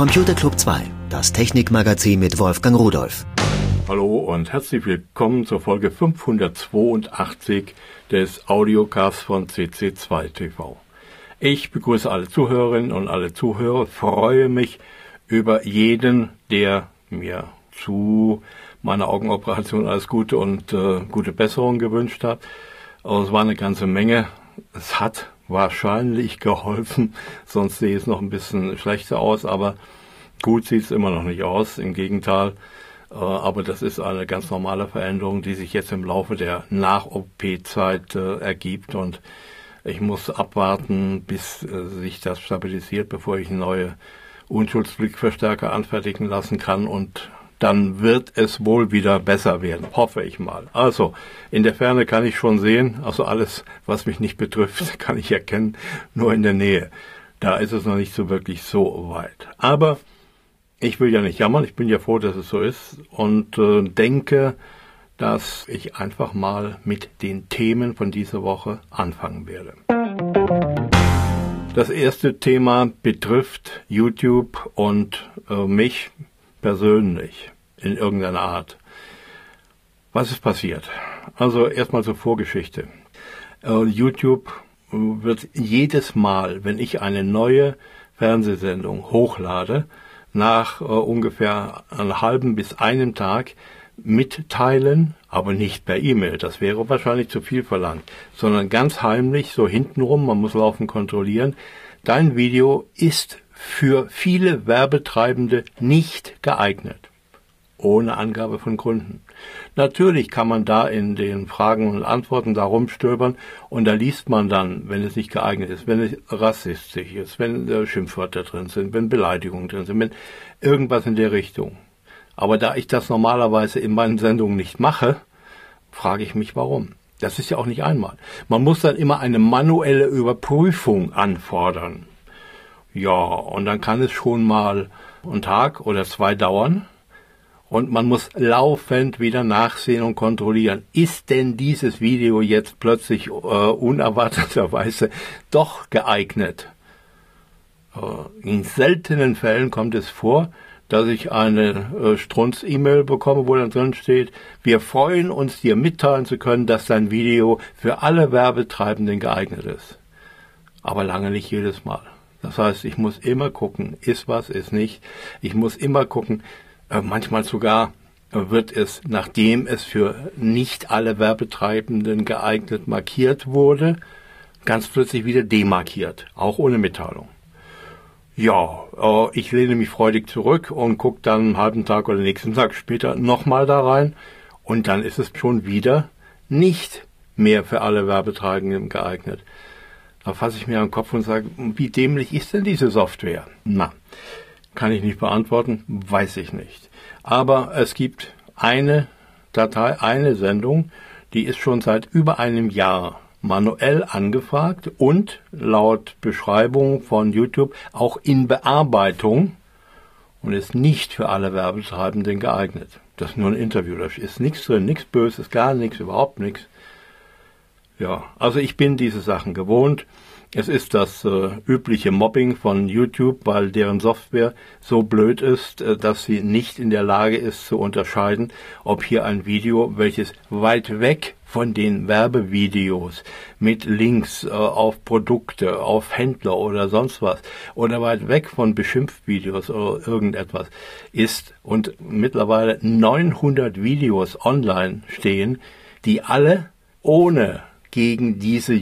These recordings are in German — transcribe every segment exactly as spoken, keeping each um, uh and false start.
Computer Club zwei, das Technikmagazin mit Wolfgang Rudolph. Hallo und herzlich willkommen zur Folge fünfhundertzweiundachtzig des Audiocasts von C C zwei T V. Ich begrüße alle Zuhörerinnen und alle Zuhörer, freue mich über jeden, der mir zu meiner Augenoperation alles Gute und äh, gute Besserung gewünscht hat. Also es war eine ganze Menge. Es hat wahrscheinlich geholfen, sonst sehe es noch ein bisschen schlechter aus, aber gut sieht es immer noch nicht aus, im Gegenteil. Äh, aber das ist eine ganz normale Veränderung, die sich jetzt im Laufe der Nach-O P-Zeit äh, ergibt und ich muss abwarten, bis äh, sich das stabilisiert, bevor ich neue Unschuldsblickverstärker anfertigen lassen kann und dann wird es wohl wieder besser werden, hoffe ich mal. Also, in der Ferne kann ich schon sehen, also alles, was mich nicht betrifft, kann ich erkennen, nur in der Nähe. Da ist es noch nicht so wirklich so weit. Aber ich will ja nicht jammern, ich bin ja froh, dass es so ist und äh, denke, dass ich einfach mal mit den Themen von dieser Woche anfangen werde. Das erste Thema betrifft YouTube und äh, mich persönlich in irgendeiner Art. Was ist passiert? Also erstmal zur Vorgeschichte. Uh, YouTube wird jedes Mal, wenn ich eine neue Fernsehsendung hochlade, nach uh, ungefähr einem halben bis einem Tag mitteilen, aber nicht per E-Mail, das wäre wahrscheinlich zu viel verlangt, sondern ganz heimlich, so hintenrum, man muss laufend kontrollieren, dein Video ist für viele Werbetreibende nicht geeignet. Ohne Angabe von Gründen. Natürlich kann man da in den Fragen und Antworten da rumstöbern und da liest man dann, wenn es nicht geeignet ist, wenn es rassistisch ist, wenn äh, Schimpfwörter drin sind, wenn Beleidigungen drin sind, wenn irgendwas in der Richtung. Aber da ich das normalerweise in meinen Sendungen nicht mache, frage ich mich, warum. Das ist ja auch nicht einmal. Man muss dann immer eine manuelle Überprüfung anfordern. Ja, und dann kann es schon mal einen Tag oder zwei dauern. Und man muss laufend wieder nachsehen und kontrollieren, ist denn dieses Video jetzt plötzlich äh, unerwarteterweise doch geeignet? Äh, in seltenen Fällen kommt es vor, dass ich eine äh, Strunz-E-Mail bekomme, wo dann drin steht, wir freuen uns, dir mitteilen zu können, dass dein Video für alle Werbetreibenden geeignet ist. Aber lange nicht jedes Mal. Das heißt, ich muss immer gucken, ist was, ist nicht. Ich muss immer gucken, manchmal sogar wird es, nachdem es für nicht alle Werbetreibenden geeignet markiert wurde, ganz plötzlich wieder demarkiert, auch ohne Mitteilung. Ja, ich lehne mich freudig zurück und gucke dann einen halben Tag oder nächsten Tag später nochmal da rein und dann ist es schon wieder nicht mehr für alle Werbetreibenden geeignet. Da fasse ich mir an den Kopf und sage, wie dämlich ist denn diese Software? Na, kann ich nicht beantworten, weiß ich nicht. Aber es gibt eine Datei, eine Sendung, die ist schon seit über einem Jahr manuell angefragt und laut Beschreibung von YouTube auch in Bearbeitung und ist nicht für alle Werbetreibenden geeignet. Das ist nur ein Interview, da ist nichts drin, nichts Böses, gar nichts, überhaupt nichts. Ja, also ich bin diese Sachen gewohnt. Es ist das äh, übliche Mobbing von YouTube, weil deren Software so blöd ist, äh, dass sie nicht in der Lage ist zu unterscheiden, ob hier ein Video, welches weit weg von den Werbevideos mit Links äh, auf Produkte, auf Händler oder sonst was oder weit weg von Beschimpfvideos oder irgendetwas ist und mittlerweile neunhundert Videos online stehen, die alle ohne gegen diese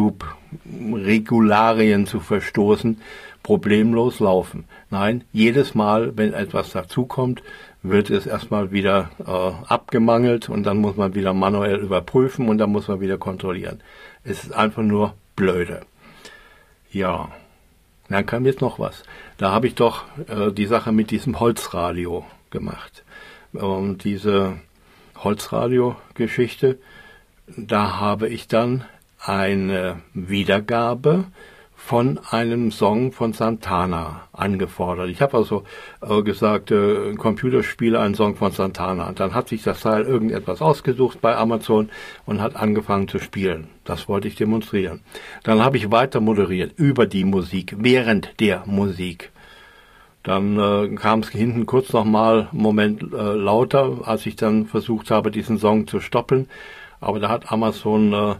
YouTube-Regularien zu verstoßen, problemlos laufen. Nein, jedes Mal, wenn etwas dazukommt, wird es erstmal wieder äh, abgemangelt und dann muss man wieder manuell überprüfen und dann muss man wieder kontrollieren. Es ist einfach nur blöde. Ja, dann kam jetzt noch was. Da habe ich doch äh, die Sache mit diesem Holzradio gemacht. Ähm, diese Holzradio-Geschichte, da habe ich dann eine Wiedergabe von einem Song von Santana angefordert. Ich habe also äh, gesagt, äh, Computerspiele, ein Song von Santana. Und dann hat sich das Teil irgendetwas ausgesucht bei Amazon und hat angefangen zu spielen. Das wollte ich demonstrieren. Dann habe ich weiter moderiert über die Musik, während der Musik. Dann äh, kam es hinten kurz nochmal einen Moment äh, lauter, als ich dann versucht habe, diesen Song zu stoppen. Aber da hat Amazon äh,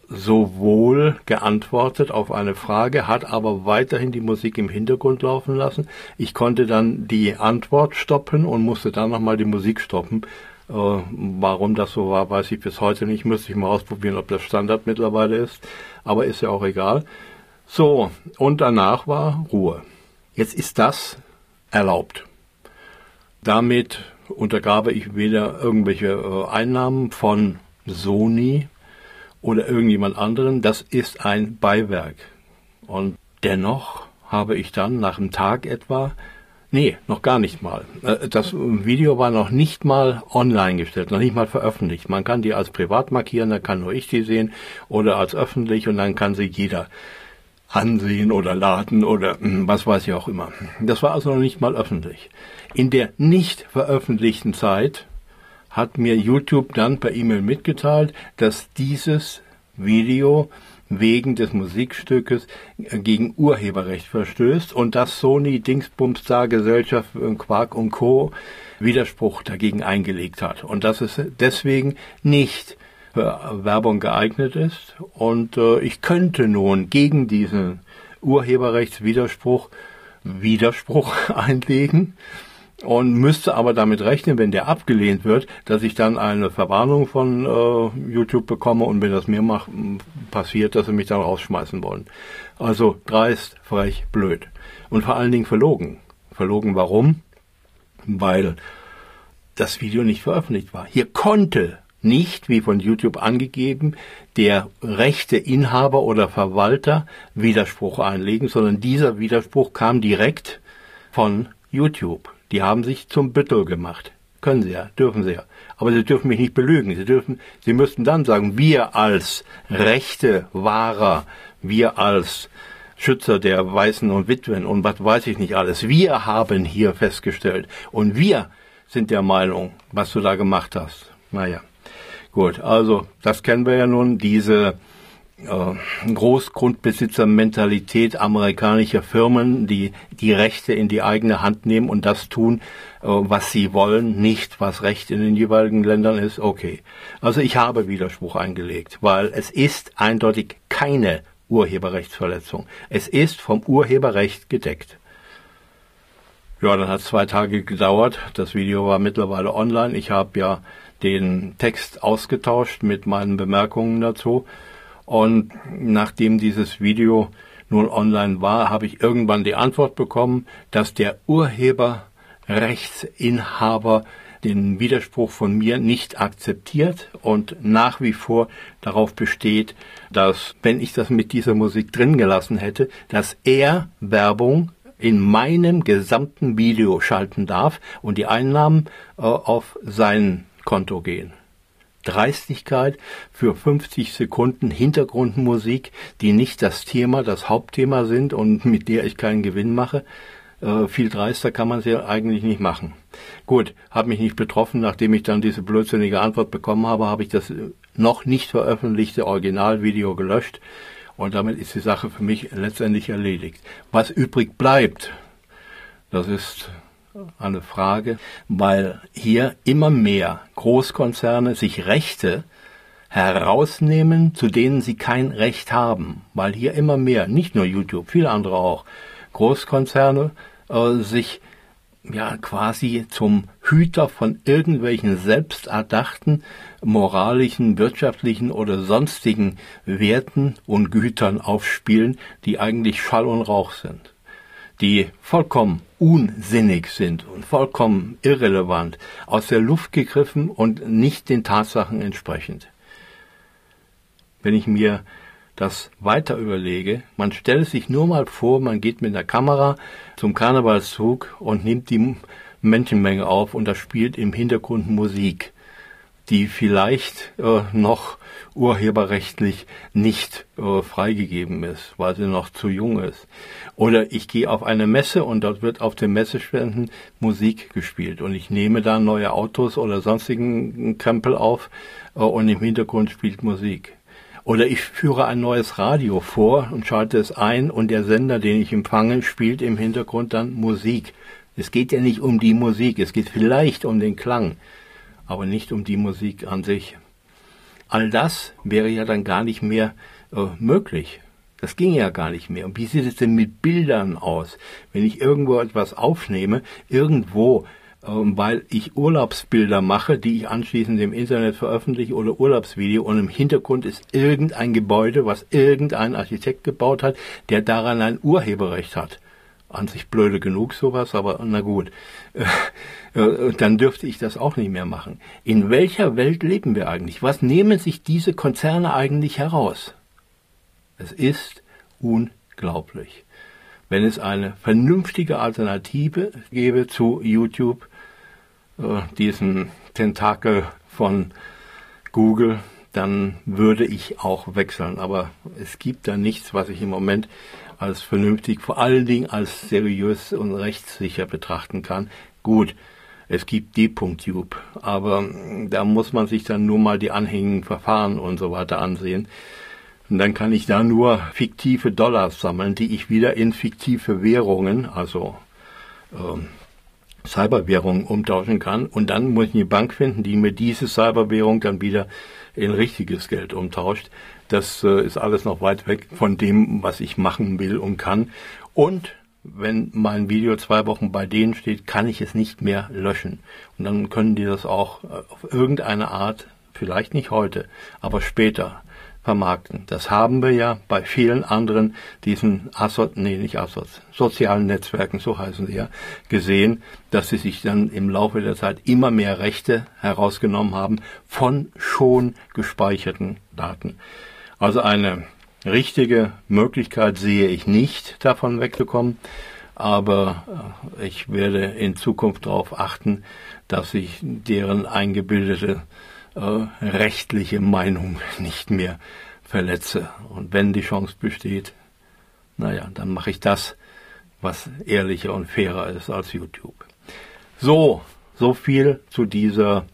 sowohl geantwortet auf eine Frage, hat aber weiterhin die Musik im Hintergrund laufen lassen. Ich konnte dann die Antwort stoppen und musste dann nochmal die Musik stoppen. Äh, warum das so war, weiß ich bis heute nicht. Müsste ich mal ausprobieren, ob das Standard mittlerweile ist. Aber ist ja auch egal. So, und danach war Ruhe. Jetzt ist das erlaubt. Damit untergrabe ich weder irgendwelche äh, Einnahmen von Sony oder irgendjemand anderen. Das ist ein Beiwerk. Und dennoch habe ich dann nach einem Tag etwa, nee, noch gar nicht mal. Äh, das Video war noch nicht mal online gestellt, noch nicht mal veröffentlicht. Man kann die als privat markieren, dann kann nur ich die sehen, oder als öffentlich, und dann kann sie jeder ansehen oder laden oder was weiß ich auch immer. Das war also noch nicht mal öffentlich. In der nicht veröffentlichten Zeit hat mir YouTube dann per E-Mail mitgeteilt, dass dieses Video wegen des Musikstückes gegen Urheberrecht verstößt und dass Sony Dingsbums da Gesellschaft Quark und Co. Widerspruch dagegen eingelegt hat und dass es deswegen nicht für Werbung geeignet ist. Und äh, ich könnte nun gegen diesen Urheberrechtswiderspruch Widerspruch einlegen und müsste aber damit rechnen, wenn der abgelehnt wird, dass ich dann eine Verwarnung von äh, YouTube bekomme und wenn das mir macht, passiert, dass sie mich dann rausschmeißen wollen. Also dreist, frech, blöd. Und vor allen Dingen verlogen. Verlogen warum? Weil das Video nicht veröffentlicht war. Hier konnte nicht, wie von YouTube angegeben, der Rechteinhaber oder Verwalter Widerspruch einlegen, sondern dieser Widerspruch kam direkt von YouTube. Die haben sich zum Büttel gemacht. Können sie ja, dürfen sie ja. Aber sie dürfen mich nicht belügen. Sie dürfen, sie müssten dann sagen, wir als Rechtewahrer, wir als Schützer der Weißen und Witwen und was weiß ich nicht alles, wir haben hier festgestellt und wir sind der Meinung, was du da gemacht hast. Naja. Gut, also das kennen wir ja nun, diese äh, Großgrundbesitzer-Mentalität amerikanischer Firmen, die die Rechte in die eigene Hand nehmen und das tun, äh, was sie wollen, nicht was Recht in den jeweiligen Ländern ist. Okay, also ich habe Widerspruch eingelegt, weil es ist eindeutig keine Urheberrechtsverletzung. Es ist vom Urheberrecht gedeckt. Ja, dann hat es zwei Tage gedauert. Das Video war mittlerweile online. Ich habe ja den Text ausgetauscht mit meinen Bemerkungen dazu. Und nachdem dieses Video nun online war, habe ich irgendwann die Antwort bekommen, dass der Urheberrechtsinhaber den Widerspruch von mir nicht akzeptiert und nach wie vor darauf besteht, dass, wenn ich das mit dieser Musik drin gelassen hätte, dass er Werbung in meinem gesamten Video schalten darf und die Einnahmen äh, auf sein Konto gehen. Dreistigkeit für fünfzig Sekunden Hintergrundmusik, die nicht das Thema, das Hauptthema sind und mit der ich keinen Gewinn mache. Äh, viel dreister kann man sie eigentlich nicht machen. Gut, hat mich nicht betroffen. Nachdem ich dann diese blödsinnige Antwort bekommen habe, habe ich das noch nicht veröffentlichte Originalvideo gelöscht und damit ist die Sache für mich letztendlich erledigt. Was übrig bleibt, das ist eine Frage, weil hier immer mehr Großkonzerne sich Rechte herausnehmen, zu denen sie kein Recht haben. Weil hier immer mehr, nicht nur YouTube, viele andere auch, Großkonzerne äh, sich ja quasi zum Hüter von irgendwelchen selbsterdachten, moralischen, wirtschaftlichen oder sonstigen Werten und Gütern aufspielen, die eigentlich Schall und Rauch sind, die vollkommen unsinnig sind und vollkommen irrelevant, aus der Luft gegriffen und nicht den Tatsachen entsprechend. Wenn ich mir das weiter überlege, man stellt sich nur mal vor, man geht mit der Kamera zum Karnevalszug und nimmt die Menschenmenge auf und da spielt im Hintergrund Musik, die vielleicht äh, noch urheberrechtlich nicht äh, freigegeben ist, weil sie noch zu jung ist. Oder ich gehe auf eine Messe und dort wird auf den Messeständen Musik gespielt und ich nehme da neue Autos oder sonstigen Krempel auf äh, und im Hintergrund spielt Musik. Oder ich führe ein neues Radio vor und schalte es ein und der Sender, den ich empfange, spielt im Hintergrund dann Musik Es geht ja nicht um die Musik, es geht vielleicht um den Klang, aber nicht um die Musik an sich. All das wäre ja dann gar nicht mehr äh, möglich. Das ging ja gar nicht mehr. Und wie sieht es denn mit Bildern aus? Wenn ich irgendwo etwas aufnehme, irgendwo, ähm, weil ich Urlaubsbilder mache, die ich anschließend im Internet veröffentliche oder Urlaubsvideo und im Hintergrund ist irgendein Gebäude, was irgendein Architekt gebaut hat, der daran ein Urheberrecht hat. An sich blöde genug sowas, aber na gut, äh, dann dürfte ich das auch nicht mehr machen. In welcher Welt leben wir eigentlich? Was nehmen sich diese Konzerne eigentlich heraus? Es ist unglaublich. Wenn es eine vernünftige Alternative gäbe zu YouTube, äh, diesen Tentakel von Google, dann würde ich auch wechseln. Aber es gibt da nichts, was ich im Moment als vernünftig, vor allen Dingen als seriös und rechtssicher betrachten kann. Gut, es gibt D.Tube, aber da muss man sich dann nur mal die anhängigen Verfahren und so weiter ansehen. Und dann kann ich da nur fiktive Dollars sammeln, die ich wieder in fiktive Währungen, also ähm, Cyberwährungen umtauschen kann. Und dann muss ich eine Bank finden, die mir diese Cyberwährung dann wieder in richtiges Geld umtauscht. Das äh, ist alles noch weit weg von dem, was ich machen will und kann. Und wenn mein Video zwei Wochen bei denen steht, kann ich es nicht mehr löschen. Und dann können die das auch auf irgendeine Art, vielleicht nicht heute, aber später vermarkten. Das haben wir ja bei vielen anderen, diesen Assoz, nee, nicht Assoz, sozialen Netzwerken, so heißen sie ja, gesehen, dass sie sich dann im Laufe der Zeit immer mehr Rechte herausgenommen haben von schon gespeicherten Daten. Also eine richtige Möglichkeit sehe ich nicht, davon wegzukommen, aber ich werde in Zukunft darauf achten, dass ich deren eingebildete äh, rechtliche Meinung nicht mehr verletze. Und wenn die Chance besteht, naja, dann mache ich das, was ehrlicher und fairer ist als YouTube. So, so viel zu dieser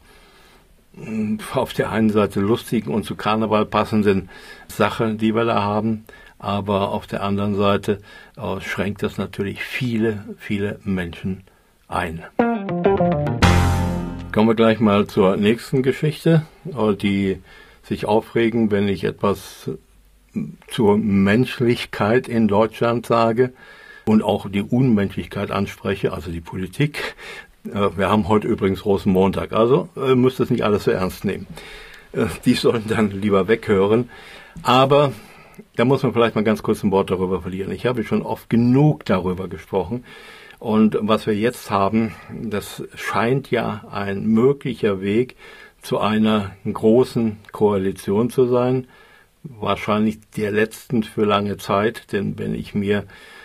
auf der einen Seite lustigen und zu Karneval passenden Sache, die wir da haben, aber auf der anderen Seite äh, schränkt das natürlich viele, viele Menschen ein. Kommen wir gleich mal zur nächsten Geschichte, die sich aufregen, wenn ich etwas zur Menschlichkeit in Deutschland sage und auch die Unmenschlichkeit anspreche, also die Politik. Wir haben heute übrigens Rosenmontag, also müsst es nicht alles so ernst nehmen. Die sollen dann lieber weghören. Aber da muss man vielleicht mal ganz kurz ein Wort darüber verlieren. Ich habe schon oft genug darüber gesprochen. Und was wir jetzt haben, das scheint ja ein möglicher Weg zu einer großen Koalition zu sein. Wahrscheinlich der letzten für lange Zeit, denn wenn ich mir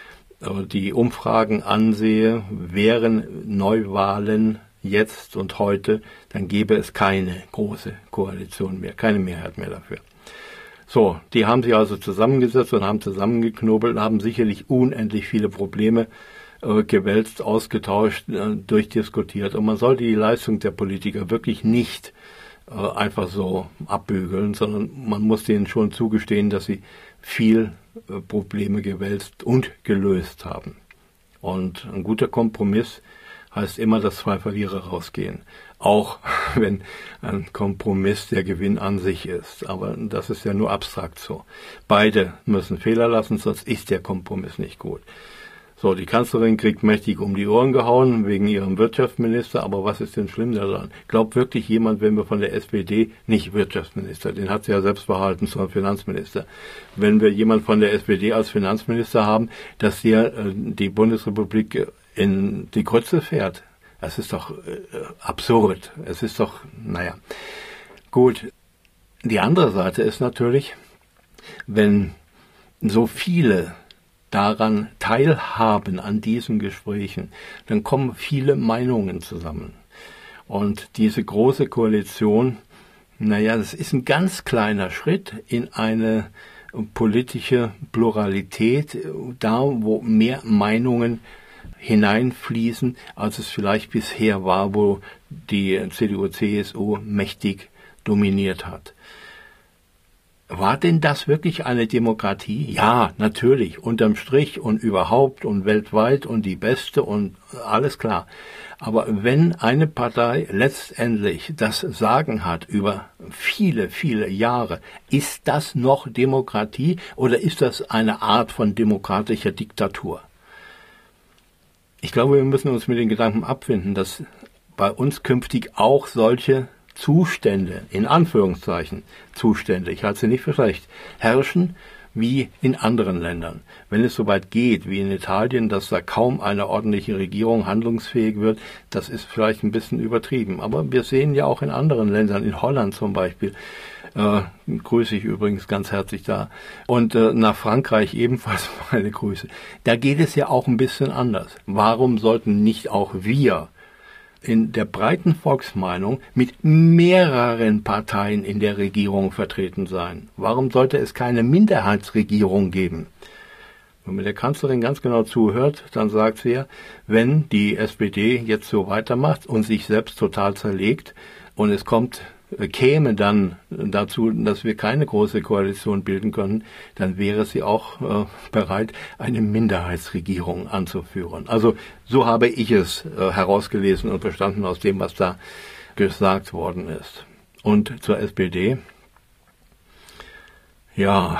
die Umfragen ansehe, wären Neuwahlen jetzt und heute, dann gäbe es keine große Koalition mehr, keine Mehrheit mehr dafür. So, die haben sich also zusammengesetzt und haben zusammengeknobelt und haben sicherlich unendlich viele Probleme äh, gewälzt, ausgetauscht, äh, durchdiskutiert. Und man sollte die Leistung der Politiker wirklich nicht äh, einfach so abbügeln, sondern man muss denen schon zugestehen, dass sie viel äh, Probleme gewälzt und gelöst haben. Und ein guter Kompromiss heißt immer, dass zwei Verlierer rausgehen. Auch wenn ein Kompromiss der Gewinn an sich ist. Aber das ist ja nur abstrakt so. Beide müssen Fehler lassen, sonst ist der Kompromiss nicht gut. So, die Kanzlerin kriegt mächtig um die Ohren gehauen wegen ihrem Wirtschaftsminister. Aber was ist denn schlimm daran? Glaubt wirklich jemand, wenn wir von der S P D, nicht Wirtschaftsminister, den hat sie ja selbst behalten, sondern Finanzminister. Wenn wir jemand von der S P D als Finanzminister haben, dass der äh, die Bundesrepublik in die Grütze fährt? Das ist doch äh, absurd. Es ist doch, naja. Gut. Die andere Seite ist natürlich, wenn so viele daran teilhaben, an diesen Gesprächen, dann kommen viele Meinungen zusammen. Und diese große Koalition, naja, das ist ein ganz kleiner Schritt in eine politische Pluralität, da wo mehr Meinungen hineinfließen, als es vielleicht bisher war, wo die C D U, C S U mächtig dominiert hat. war denn das wirklich eine Demokratie? Ja, natürlich, unterm Strich und überhaupt und weltweit und die beste und alles klar. Aber wenn eine Partei letztendlich das Sagen hat über viele, viele Jahre, ist das noch Demokratie oder ist das eine Art von demokratischer Diktatur? Ich glaube, wir müssen uns mit den Gedanken abfinden, dass bei uns künftig auch solche Zustände, in Anführungszeichen Zustände, ich halte sie nicht für schlecht, herrschen wie in anderen Ländern. Wenn es soweit geht, wie in Italien, dass da kaum eine ordentliche Regierung handlungsfähig wird, das ist vielleicht ein bisschen übertrieben. Aber wir sehen ja auch in anderen Ländern, in Holland zum Beispiel, äh, grüße ich übrigens ganz herzlich da, und äh, nach Frankreich ebenfalls meine Grüße. Da geht es ja auch ein bisschen anders. Warum sollten nicht auch wir in der breiten Volksmeinung mit mehreren Parteien in der Regierung vertreten sein? Warum sollte es keine Minderheitsregierung geben? Wenn man der Kanzlerin ganz genau zuhört, dann sagt sie ja, wenn die S P D jetzt so weitermacht und sich selbst total zerlegt und es kommt, käme dann dazu, dass wir keine große Koalition bilden können, dann wäre sie auch äh, bereit, eine Minderheitsregierung anzuführen. Also so habe ich es äh, herausgelesen und verstanden aus dem, was da gesagt worden ist. Und zur S P D. Ja,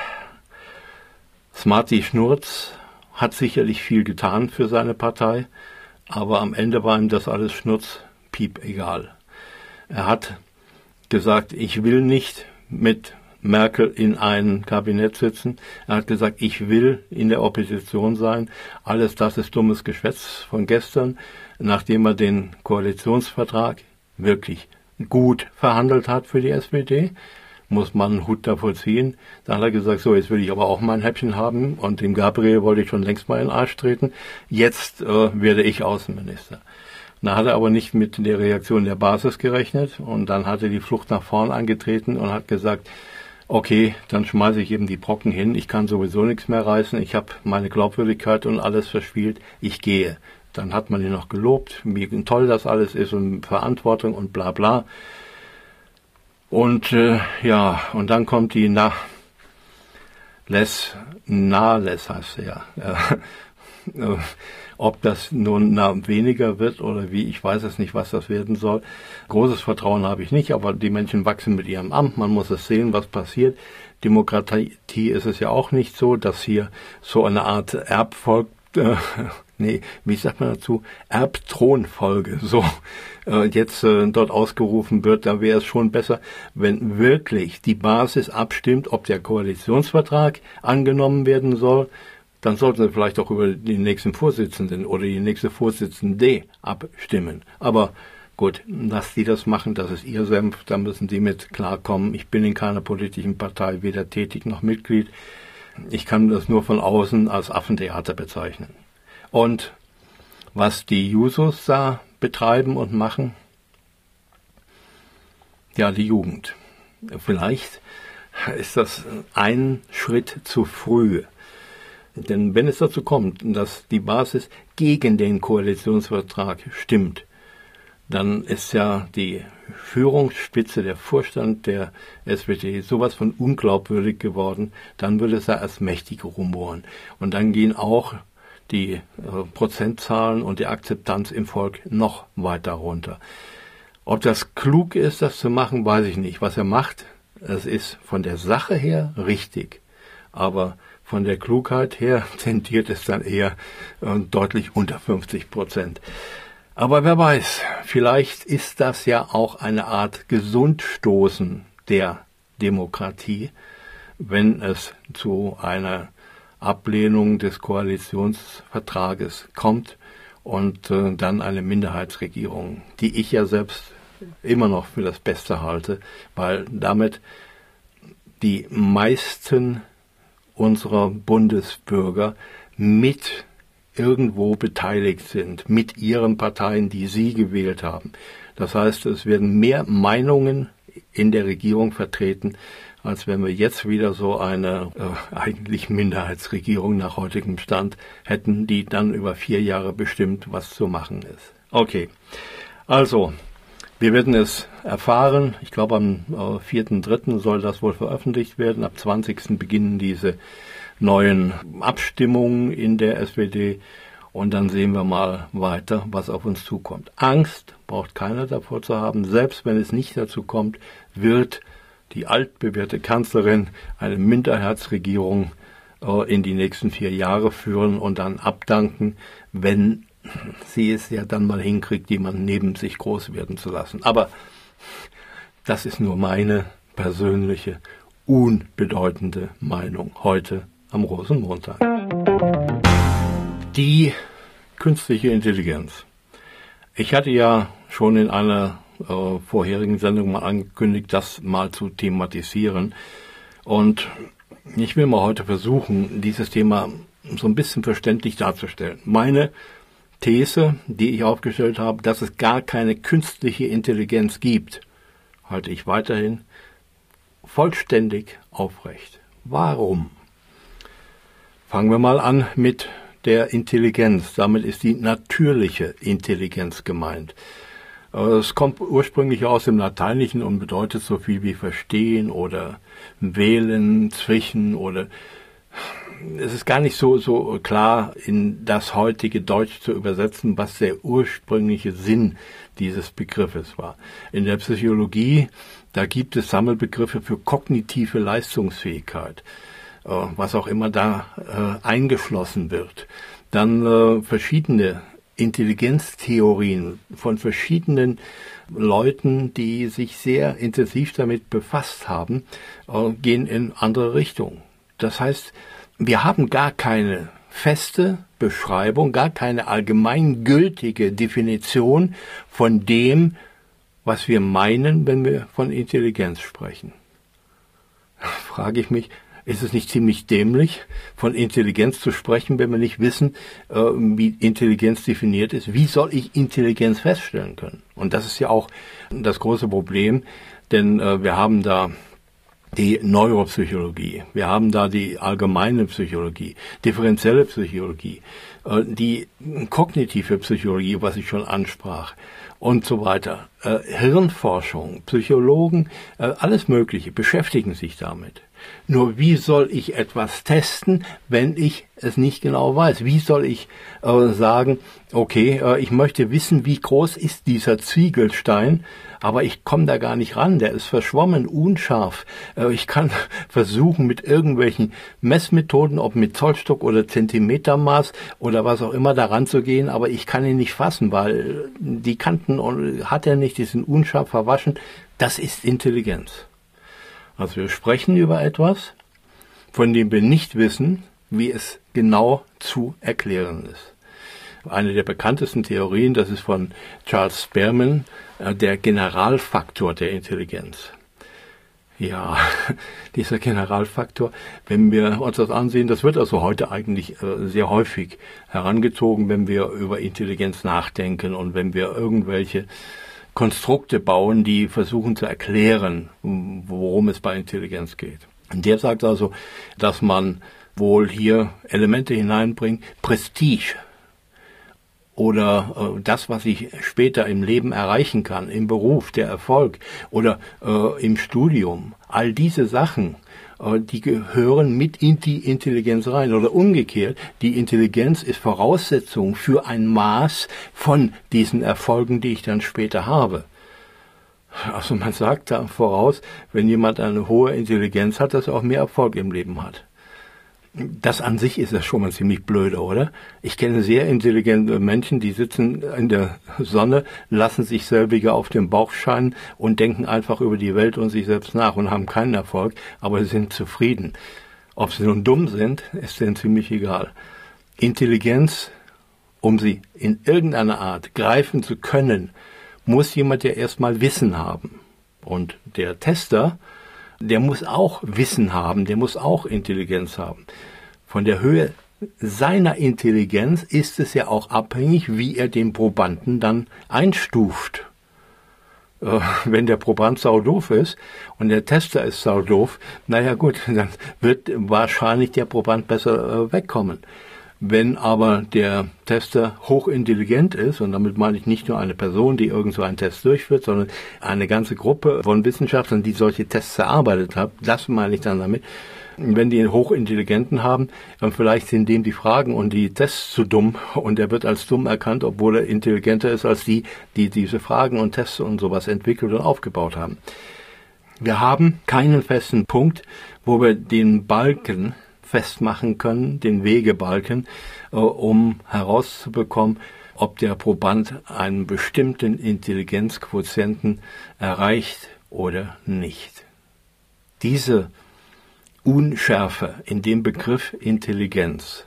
Smarty Schnurz hat sicherlich viel getan für seine Partei, aber am Ende war ihm das alles Schnurz, piep, egal. Er hat gesagt, ich will nicht mit Merkel in einem Kabinett sitzen. Er hat gesagt, ich will in der Opposition sein. Alles das ist dummes Geschwätz von gestern, nachdem er den Koalitionsvertrag wirklich gut verhandelt hat für die S P D. Muss man einen Hut davor ziehen. Dann hat er gesagt, so, jetzt will ich aber auch mein Häppchen haben und dem Gabriel wollte ich schon längst mal in den Arsch treten. Jetzt äh, werde ich Außenminister. Da hat er aber nicht mit der Reaktion der Basis gerechnet und dann hat er die Flucht nach vorn angetreten und hat gesagt, okay, dann schmeiße ich eben die Brocken hin, ich kann sowieso nichts mehr reißen, ich habe meine Glaubwürdigkeit und alles verspielt, ich gehe. Dann hat man ihn noch gelobt, wie toll das alles ist und Verantwortung und bla bla. Und äh, ja, und dann kommt die Na Les, Nahles heißt sie ja. Äh, Ob das nun na, weniger wird oder wie, ich weiß es nicht, was das werden soll. Großes Vertrauen habe ich nicht, aber die Menschen wachsen mit ihrem Amt. Man muss es sehen, was passiert. Demokratie ist es ja auch nicht so, dass hier so eine Art Erbfolg, äh, nee, wie sagt man dazu, Erbthronfolge, so äh, jetzt äh, dort ausgerufen wird. Da wäre es schon besser, wenn wirklich die Basis abstimmt, ob der Koalitionsvertrag angenommen werden soll. Dann sollten sie vielleicht auch über den nächsten Vorsitzenden oder die nächste Vorsitzende abstimmen. Aber gut, dass die das machen, das ist ihr Senf, da müssen die mit klarkommen. Ich bin in keiner politischen Partei weder tätig noch Mitglied. Ich kann das nur von außen als Affentheater bezeichnen. Und was die Jusos da betreiben und machen, ja, die Jugend. Vielleicht ist das ein Schritt zu früh. Denn wenn es dazu kommt, dass die Basis gegen den Koalitionsvertrag stimmt, dann ist ja die Führungsspitze, der Vorstand der S P D sowas von unglaubwürdig geworden, dann wird es ja erst mächtige rumoren. Und dann gehen auch die äh, Prozentzahlen und die Akzeptanz im Volk noch weiter runter. Ob das klug ist, das zu machen, weiß ich nicht. Was er macht, es ist von der Sache her richtig, aber von der Klugheit her tendiert es dann eher äh, deutlich unter fünfzig Prozent. Aber wer weiß, vielleicht ist das ja auch eine Art Gesundstoßen der Demokratie, wenn es zu einer Ablehnung des Koalitionsvertrages kommt und äh, dann eine Minderheitsregierung, die ich ja selbst immer noch für das Beste halte, weil damit die meisten unserer Bundesbürger mit irgendwo beteiligt sind, mit ihren Parteien, die sie gewählt haben. Das heißt, es werden mehr Meinungen in der Regierung vertreten, als wenn wir jetzt wieder so eine äh, eigentlich Minderheitsregierung nach heutigem Stand hätten, die dann über vier Jahre bestimmt, was zu machen ist. Okay, also Wir werden es erfahren. Ich glaube, am äh, vierten dritten soll das wohl veröffentlicht werden. Ab zwanzigsten beginnen diese neuen Abstimmungen in der S P D. Und dann sehen wir mal weiter, was auf uns zukommt. Angst braucht keiner davor zu haben. Selbst wenn es nicht dazu kommt, wird die altbewährte Kanzlerin eine Minderheitsregierung äh, in die nächsten vier Jahre führen und dann abdanken, wenn sie es ja dann mal hinkriegt, jemanden neben sich groß werden zu lassen. Aber das ist nur meine persönliche, unbedeutende Meinung heute am Rosenmontag. Die künstliche Intelligenz. Ich hatte ja schon in einer äh, vorherigen Sendung mal angekündigt, das mal zu thematisieren. Und ich will mal heute versuchen, dieses Thema so ein bisschen verständlich darzustellen. Meine These, die ich aufgestellt habe, dass es gar keine künstliche Intelligenz gibt, halte ich weiterhin vollständig aufrecht. Warum? Fangen wir mal an mit der Intelligenz. Damit ist die natürliche Intelligenz gemeint. Es kommt ursprünglich aus dem Lateinischen und bedeutet so viel wie verstehen oder wählen zwischen oder es ist gar nicht so, so klar in das heutige Deutsch zu übersetzen, was der ursprüngliche Sinn dieses Begriffes war. In der Psychologie, da gibt es Sammelbegriffe für kognitive Leistungsfähigkeit, äh, was auch immer da äh, eingeschlossen wird. Dann äh, verschiedene Intelligenztheorien von verschiedenen Leuten, die sich sehr intensiv damit befasst haben, äh, gehen in andere Richtungen. Das heißt, wir haben gar keine feste Beschreibung, gar keine allgemeingültige Definition von dem, was wir meinen, wenn wir von Intelligenz sprechen. Frage ich mich, ist es nicht ziemlich dämlich, von Intelligenz zu sprechen, wenn wir nicht wissen, äh, wie Intelligenz definiert ist? Wie soll ich Intelligenz feststellen können? Und das ist ja auch das große Problem, denn äh, wir haben da die Neuropsychologie, wir haben da die allgemeine Psychologie, differenzielle Psychologie, äh, die kognitive Psychologie, was ich schon ansprach, und so weiter. Äh, Hirnforschung, Psychologen, äh, alles Mögliche beschäftigen sich damit. Nur wie soll ich etwas testen, wenn ich es nicht genau weiß? Wie soll ich äh, sagen, okay, äh, ich möchte wissen, wie groß ist dieser Ziegelstein, aber ich komme da gar nicht ran, der ist verschwommen, unscharf. Äh, ich kann versuchen mit irgendwelchen Messmethoden, ob mit Zollstock oder Zentimetermaß oder was auch immer, da ranzugehen, aber ich kann ihn nicht fassen, weil die Kanten hat er nicht, die sind unscharf, verwaschen. Das ist Intelligenz. Also wir sprechen über etwas, von dem wir nicht wissen, wie es genau zu erklären ist. Eine der bekanntesten Theorien, das ist von Charles Spearman, der Generalfaktor der Intelligenz. Ja, dieser Generalfaktor, wenn wir uns das ansehen, das wird also heute eigentlich sehr häufig herangezogen, wenn wir über Intelligenz nachdenken und wenn wir irgendwelche Konstrukte bauen, die versuchen zu erklären, worum es bei Intelligenz geht. Und der sagt also, dass man wohl hier Elemente hineinbringt, Prestige oder äh, das, was ich später im Leben erreichen kann, im Beruf, der Erfolg oder äh, im Studium. All diese Sachen, äh, die gehören mit in die Intelligenz rein. Oder umgekehrt, die Intelligenz ist Voraussetzung für ein Maß von diesen Erfolgen, die ich dann später habe. Also man sagt da voraus, wenn jemand eine hohe Intelligenz hat, dass er auch mehr Erfolg im Leben hat. Das an sich ist ja schon mal ziemlich blöde, oder? Ich kenne sehr intelligente Menschen, die sitzen in der Sonne, lassen sich selbige auf den Bauch scheinen und denken einfach über die Welt und sich selbst nach und haben keinen Erfolg, aber sie sind zufrieden. Ob sie nun dumm sind, ist denen ziemlich egal. Intelligenz, um sie in irgendeiner Art greifen zu können, muss jemand ja erstmal Wissen haben. Und der Tester, der muss auch Wissen haben, der muss auch Intelligenz haben. Von der Höhe seiner Intelligenz ist es ja auch abhängig, wie er den Probanden dann einstuft. Äh, wenn der Proband saudoof ist und der Tester ist saudoof, naja gut, dann wird wahrscheinlich der Proband besser äh, wegkommen. Wenn aber der Tester hochintelligent ist, und damit meine ich nicht nur eine Person, die irgend so einen Test durchführt, sondern eine ganze Gruppe von Wissenschaftlern, die solche Tests erarbeitet haben, das meine ich dann damit. Wenn die einen Hochintelligenten haben, dann vielleicht sind dem die Fragen und die Tests zu dumm und er wird als dumm erkannt, obwohl er intelligenter ist als die, die diese Fragen und Tests und sowas entwickelt und aufgebaut haben. Wir haben keinen festen Punkt, wo wir den Balken festmachen können, den Wegebalken, äh, um herauszubekommen, ob der Proband einen bestimmten Intelligenzquotienten erreicht oder nicht. Diese Unschärfe in dem Begriff Intelligenz,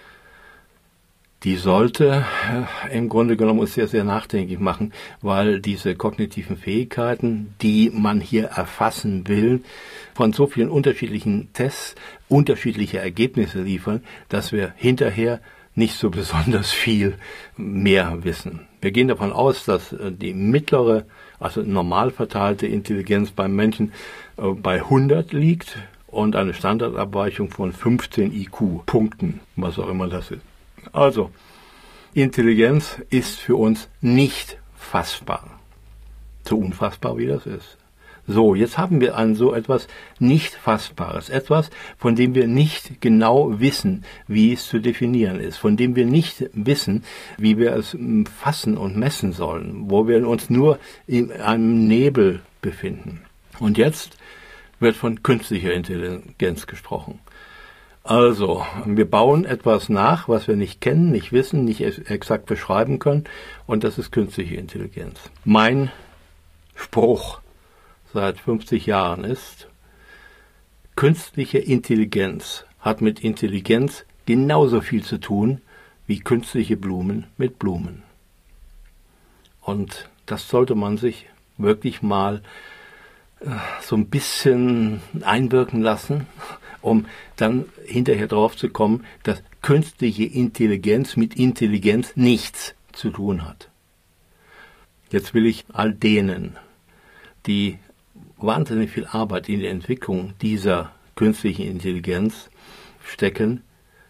die sollte äh, im Grunde genommen uns sehr, sehr nachdenklich machen, weil diese kognitiven Fähigkeiten, die man hier erfassen will, von so vielen unterschiedlichen Tests unterschiedliche Ergebnisse liefern, dass wir hinterher nicht so besonders viel mehr wissen. Wir gehen davon aus, dass äh, die mittlere, also normal verteilte Intelligenz beim Menschen äh, bei hundert liegt und eine Standardabweichung von fünfzehn I Q-Punkten, was auch immer das ist. Also, Intelligenz ist für uns nicht fassbar. So unfassbar wie das ist. So, jetzt haben wir an so etwas nicht Fassbares, etwas, von dem wir nicht genau wissen, wie es zu definieren ist, von dem wir nicht wissen, wie wir es fassen und messen sollen, wo wir uns nur in einem Nebel befinden. Und jetzt wird von künstlicher Intelligenz gesprochen. Also, wir bauen etwas nach, was wir nicht kennen, nicht wissen, nicht exakt beschreiben können, und das ist künstliche Intelligenz. Mein Spruch seit fünfzig Jahren ist, künstliche Intelligenz hat mit Intelligenz genauso viel zu tun wie künstliche Blumen mit Blumen. Und das sollte man sich wirklich mal so ein bisschen einwirken lassen, um dann hinterher drauf zu kommen, dass künstliche Intelligenz mit Intelligenz nichts zu tun hat. Jetzt will ich all denen, die wahnsinnig viel Arbeit in der Entwicklung dieser künstlichen Intelligenz stecken,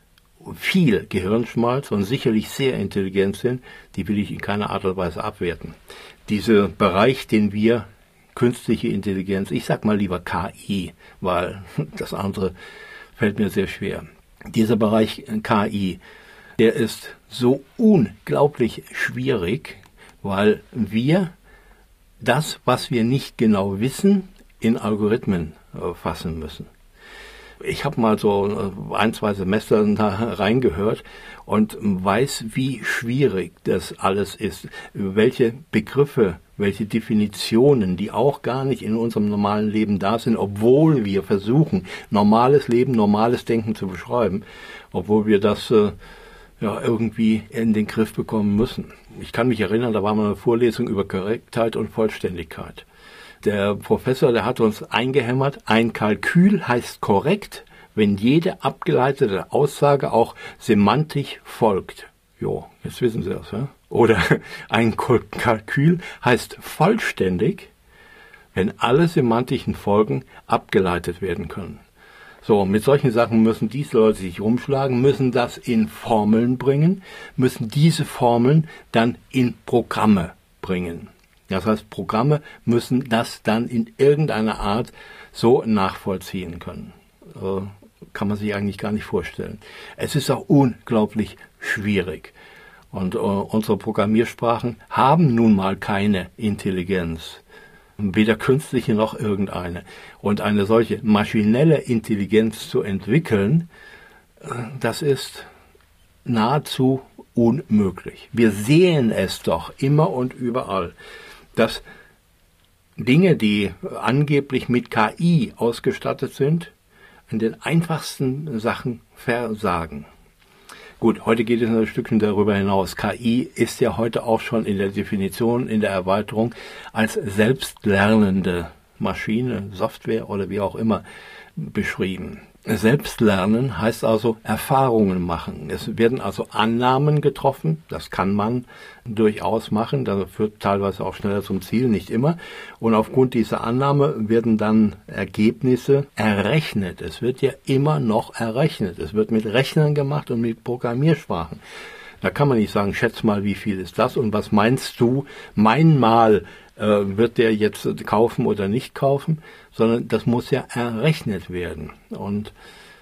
viel Gehirnschmalz und sicherlich sehr intelligent sind, die will ich in keiner Art und Weise abwerten. Dieser Bereich, den wir künstliche Intelligenz, ich sag mal lieber K I, weil das andere fällt mir sehr schwer. Dieser Bereich K I, der ist so unglaublich schwierig, weil wir das, was wir nicht genau wissen, in Algorithmen äh, fassen müssen. Ich habe mal so ein, zwei Semester da reingehört und weiß, wie schwierig das alles ist, welche Begriffe, welche Definitionen, die auch gar nicht in unserem normalen Leben da sind, obwohl wir versuchen, normales Leben, normales Denken zu beschreiben, obwohl wir das äh, ja irgendwie in den Griff bekommen müssen. Ich kann mich erinnern, da war mal eine Vorlesung über Korrektheit und Vollständigkeit. Der Professor, der hat uns eingehämmert, ein Kalkül heißt korrekt, wenn jede abgeleitete Aussage auch semantisch folgt. Jo, jetzt wissen Sie das, ja? Oder ein Kalkül heißt vollständig, wenn alle semantischen Folgen abgeleitet werden können. So, mit solchen Sachen müssen diese Leute sich rumschlagen, müssen das in Formeln bringen, müssen diese Formeln dann in Programme bringen. Das heißt, Programme müssen das dann in irgendeiner Art so nachvollziehen können. Äh, kann man sich eigentlich gar nicht vorstellen. Es ist auch unglaublich schwierig. Und äh, unsere Programmiersprachen haben nun mal keine Intelligenz. Weder künstliche noch irgendeine. Und eine solche maschinelle Intelligenz zu entwickeln, äh, das ist nahezu unmöglich. Wir sehen es doch immer und überall, dass Dinge, die angeblich mit K I ausgestattet sind, in den einfachsten Sachen versagen. Gut, heute geht es ein Stückchen darüber hinaus. K I ist ja heute auch schon in der Definition, in der Erweiterung als selbstlernende Maschine, Software oder wie auch immer beschrieben. Selbstlernen heißt also Erfahrungen machen. Es werden also Annahmen getroffen, das kann man durchaus machen, das führt teilweise auch schneller zum Ziel, nicht immer. Und aufgrund dieser Annahme werden dann Ergebnisse errechnet. Es wird ja immer noch errechnet. Es wird mit Rechnern gemacht und mit Programmiersprachen. Da kann man nicht sagen, schätz mal, wie viel ist das und was meinst du, mein Mal, äh, wird der jetzt kaufen oder nicht kaufen, sondern das muss ja errechnet werden. Und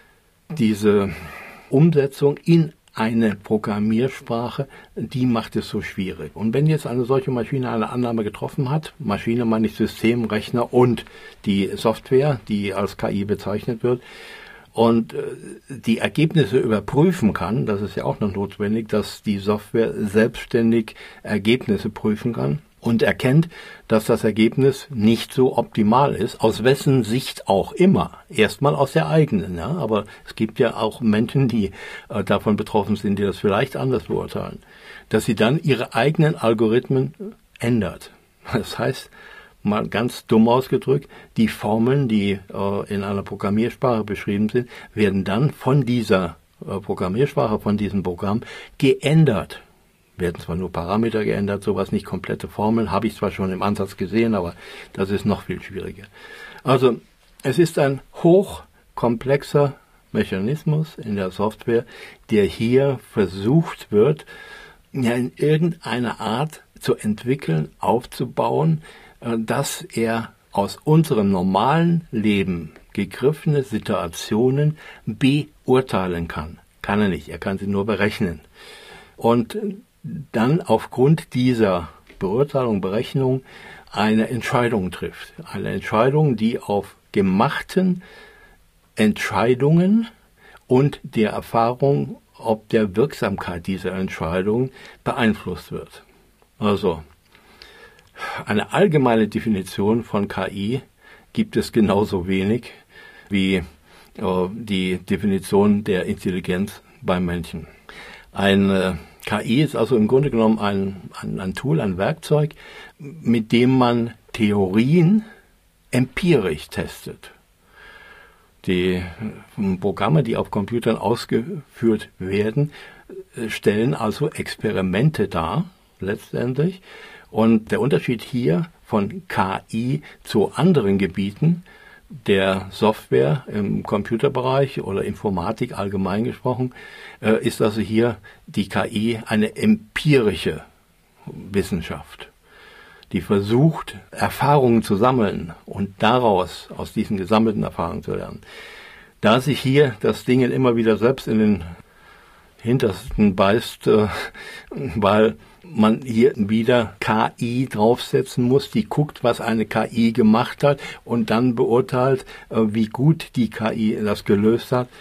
diese Umsetzung in eine Programmiersprache, die macht es so schwierig. Und wenn jetzt eine solche Maschine eine Annahme getroffen hat, Maschine meine ich System, Rechner und die Software, die als K I bezeichnet wird, und die Ergebnisse überprüfen kann, das ist ja auch noch notwendig, dass die Software selbstständig Ergebnisse prüfen kann und erkennt, dass das Ergebnis nicht so optimal ist, aus wessen Sicht auch immer. Erstmal aus der eigenen, ja, aber es gibt ja auch Menschen, die äh, davon betroffen sind, die das vielleicht anders beurteilen, dass sie dann ihre eigenen Algorithmen ändert. Das heißt, mal ganz dumm ausgedrückt, die Formeln, die äh, in einer Programmiersprache beschrieben sind, werden dann von dieser äh, Programmiersprache, von diesem Programm geändert. Werden zwar nur Parameter geändert, sowas nicht komplette Formeln, habe ich zwar schon im Ansatz gesehen, aber das ist noch viel schwieriger. Also es ist ein hochkomplexer Mechanismus in der Software, der hier versucht wird, ja, in irgendeiner Art zu entwickeln, aufzubauen, dass er aus unserem normalen Leben gegriffene Situationen beurteilen kann. Kann er nicht, er kann sie nur berechnen. Und dann aufgrund dieser Beurteilung, Berechnung eine Entscheidung trifft. Eine Entscheidung, die auf gemachten Entscheidungen und der Erfahrung, ob der Wirksamkeit dieser Entscheidung beeinflusst wird. Also, eine allgemeine Definition von K I gibt es genauso wenig wie äh, die Definition der Intelligenz beim Menschen. Eine K I ist also im Grunde genommen ein, ein, ein Tool, ein Werkzeug, mit dem man Theorien empirisch testet. Die Programme, die auf Computern ausgeführt werden, stellen also Experimente dar, letztendlich. Und der Unterschied hier von K I zu anderen Gebieten der Software im Computerbereich oder Informatik allgemein gesprochen, äh, ist also hier die K I eine empirische Wissenschaft, die versucht, Erfahrungen zu sammeln und daraus, aus diesen gesammelten Erfahrungen zu lernen. Da sich hier das Ding immer wieder selbst in den Hintersten beißt, äh, weil man hier wieder K I draufsetzen muss, die guckt, was eine K I gemacht hat und dann beurteilt, wie gut die K I das gelöst hat,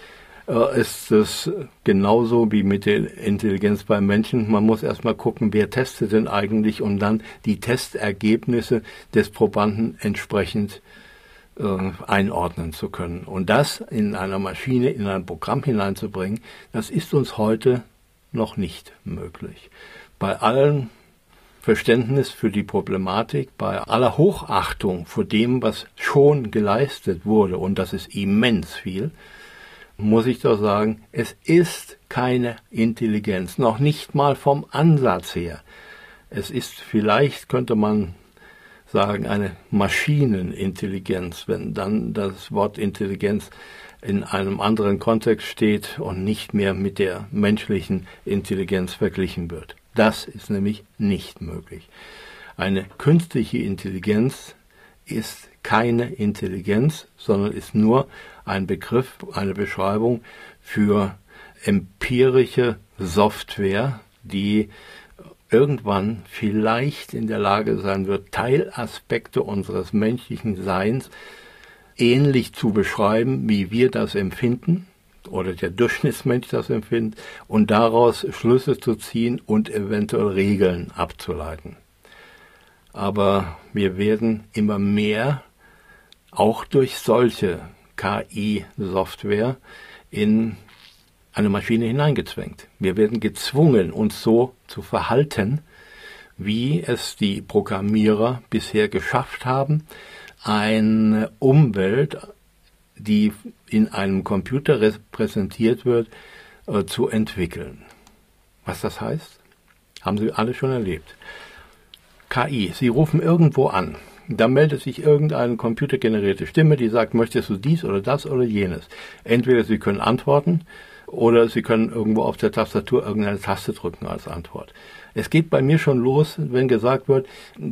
ist es genauso wie mit der Intelligenz beim Menschen. Man muss erstmal gucken, wer testet denn eigentlich und dann die Testergebnisse des Probanden entsprechend äh, einordnen zu können. Und das in einer Maschine, in ein Programm hineinzubringen, das ist uns heute noch nicht möglich. Bei allem Verständnis für die Problematik, bei aller Hochachtung vor dem, was schon geleistet wurde, und das ist immens viel, muss ich doch sagen, es ist keine Intelligenz, noch nicht mal vom Ansatz her. Es ist vielleicht, könnte man sagen, eine Maschinenintelligenz, wenn dann das Wort Intelligenz in einem anderen Kontext steht und nicht mehr mit der menschlichen Intelligenz verglichen wird. Das ist nämlich nicht möglich. Eine künstliche Intelligenz ist keine Intelligenz, sondern ist nur ein Begriff, eine Beschreibung für empirische Software, die irgendwann vielleicht in der Lage sein wird, Teilaspekte unseres menschlichen Seins ähnlich zu beschreiben, wie wir das empfinden, oder der Durchschnittsmensch das empfindet, und daraus Schlüsse zu ziehen und eventuell Regeln abzuleiten. Aber wir werden immer mehr, auch durch solche K I-Software, in eine Maschine hineingezwängt. Wir werden gezwungen, uns so zu verhalten, wie es die Programmierer bisher geschafft haben, eine Umwelt, die in einem Computer repräsentiert wird, äh, zu entwickeln. Was das heißt, haben Sie alle schon erlebt. K I, Sie rufen irgendwo an. Da meldet sich irgendeine computergenerierte Stimme, die sagt, möchtest du dies oder das oder jenes. Entweder Sie können antworten oder Sie können irgendwo auf der Tastatur irgendeine Taste drücken als Antwort. Es geht bei mir schon los, wenn gesagt wird,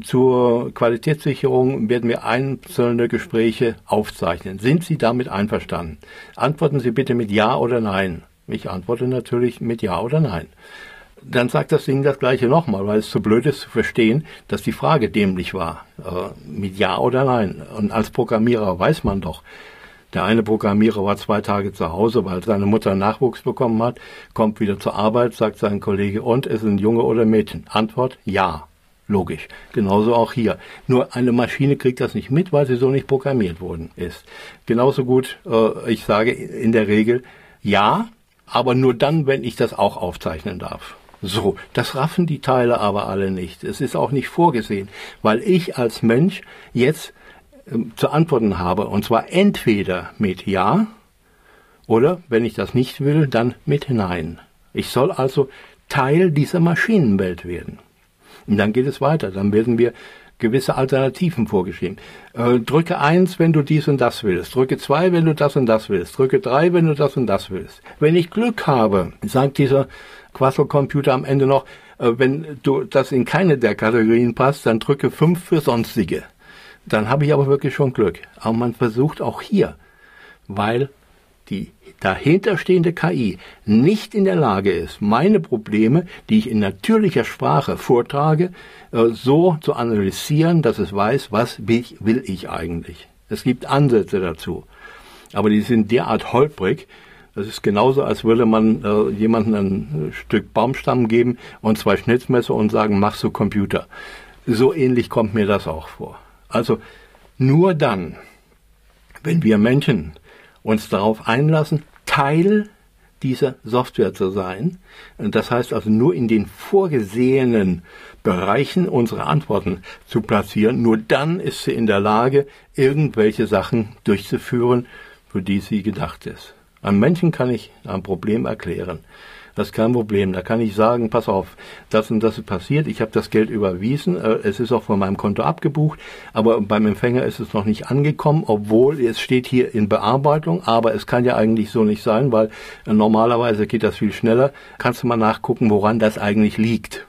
zur Qualitätssicherung werden wir einzelne Gespräche aufzeichnen. Sind Sie damit einverstanden? Antworten Sie bitte mit Ja oder Nein. Ich antworte natürlich mit Ja oder Nein. Dann sagt das Ding das Gleiche nochmal, weil es zu blöd ist zu verstehen, dass die Frage dämlich war. Äh, mit Ja oder Nein. Und als Programmierer weiß man doch, der eine Programmierer war zwei Tage zu Hause, weil seine Mutter Nachwuchs bekommen hat, kommt wieder zur Arbeit, sagt sein Kollege, und ist ein Junge oder Mädchen? Antwort, ja. Logisch. Genauso auch hier. Nur eine Maschine kriegt das nicht mit, weil sie so nicht programmiert worden ist. Genauso gut, äh, ich sage in der Regel ja, aber nur dann, wenn ich das auch aufzeichnen darf. So, das raffen die Teile aber alle nicht. Es ist auch nicht vorgesehen, weil ich als Mensch jetzt äh, zu antworten habe, und zwar entweder mit Ja oder, wenn ich das nicht will, dann mit Nein. Ich soll also Teil dieser Maschinenwelt werden. Und dann geht es weiter, dann werden wir gewisse Alternativen vorgeschrieben. Äh, drücke eins, wenn du dies und das willst. Drücke zwei, wenn du das und das willst. Drücke drei, wenn du das und das willst. Wenn ich Glück habe, sagt dieser Quasselcomputer am Ende noch, äh, wenn du das in keine der Kategorien passt, dann drücke fünf für sonstige. Dann habe ich aber wirklich schon Glück. Aber man versucht auch hier, weil die dahinterstehende K I nicht in der Lage ist, meine Probleme, die ich in natürlicher Sprache vortrage, so zu analysieren, dass es weiß, was will ich eigentlich. Es gibt Ansätze dazu, aber die sind derart holprig. Das ist genauso, als würde man äh, jemandem ein Stück Baumstamm geben und zwei Schnitzmesser und sagen, mach so Computer. So ähnlich kommt mir das auch vor. Also nur dann, wenn wir Menschen uns darauf einlassen, Teil dieser Software zu sein. Das heißt also nur in den vorgesehenen Bereichen unsere Antworten zu platzieren. Nur dann ist sie in der Lage, irgendwelche Sachen durchzuführen, für die sie gedacht ist. Einem Menschen kann ich ein Problem erklären. Das ist kein Problem. Da kann ich sagen, pass auf, das und das ist passiert, ich habe das Geld überwiesen, es ist auch von meinem Konto abgebucht, aber beim Empfänger ist es noch nicht angekommen, obwohl es steht hier in Bearbeitung, aber es kann ja eigentlich so nicht sein, weil normalerweise geht das viel schneller. Kannst du mal nachgucken, woran das eigentlich liegt?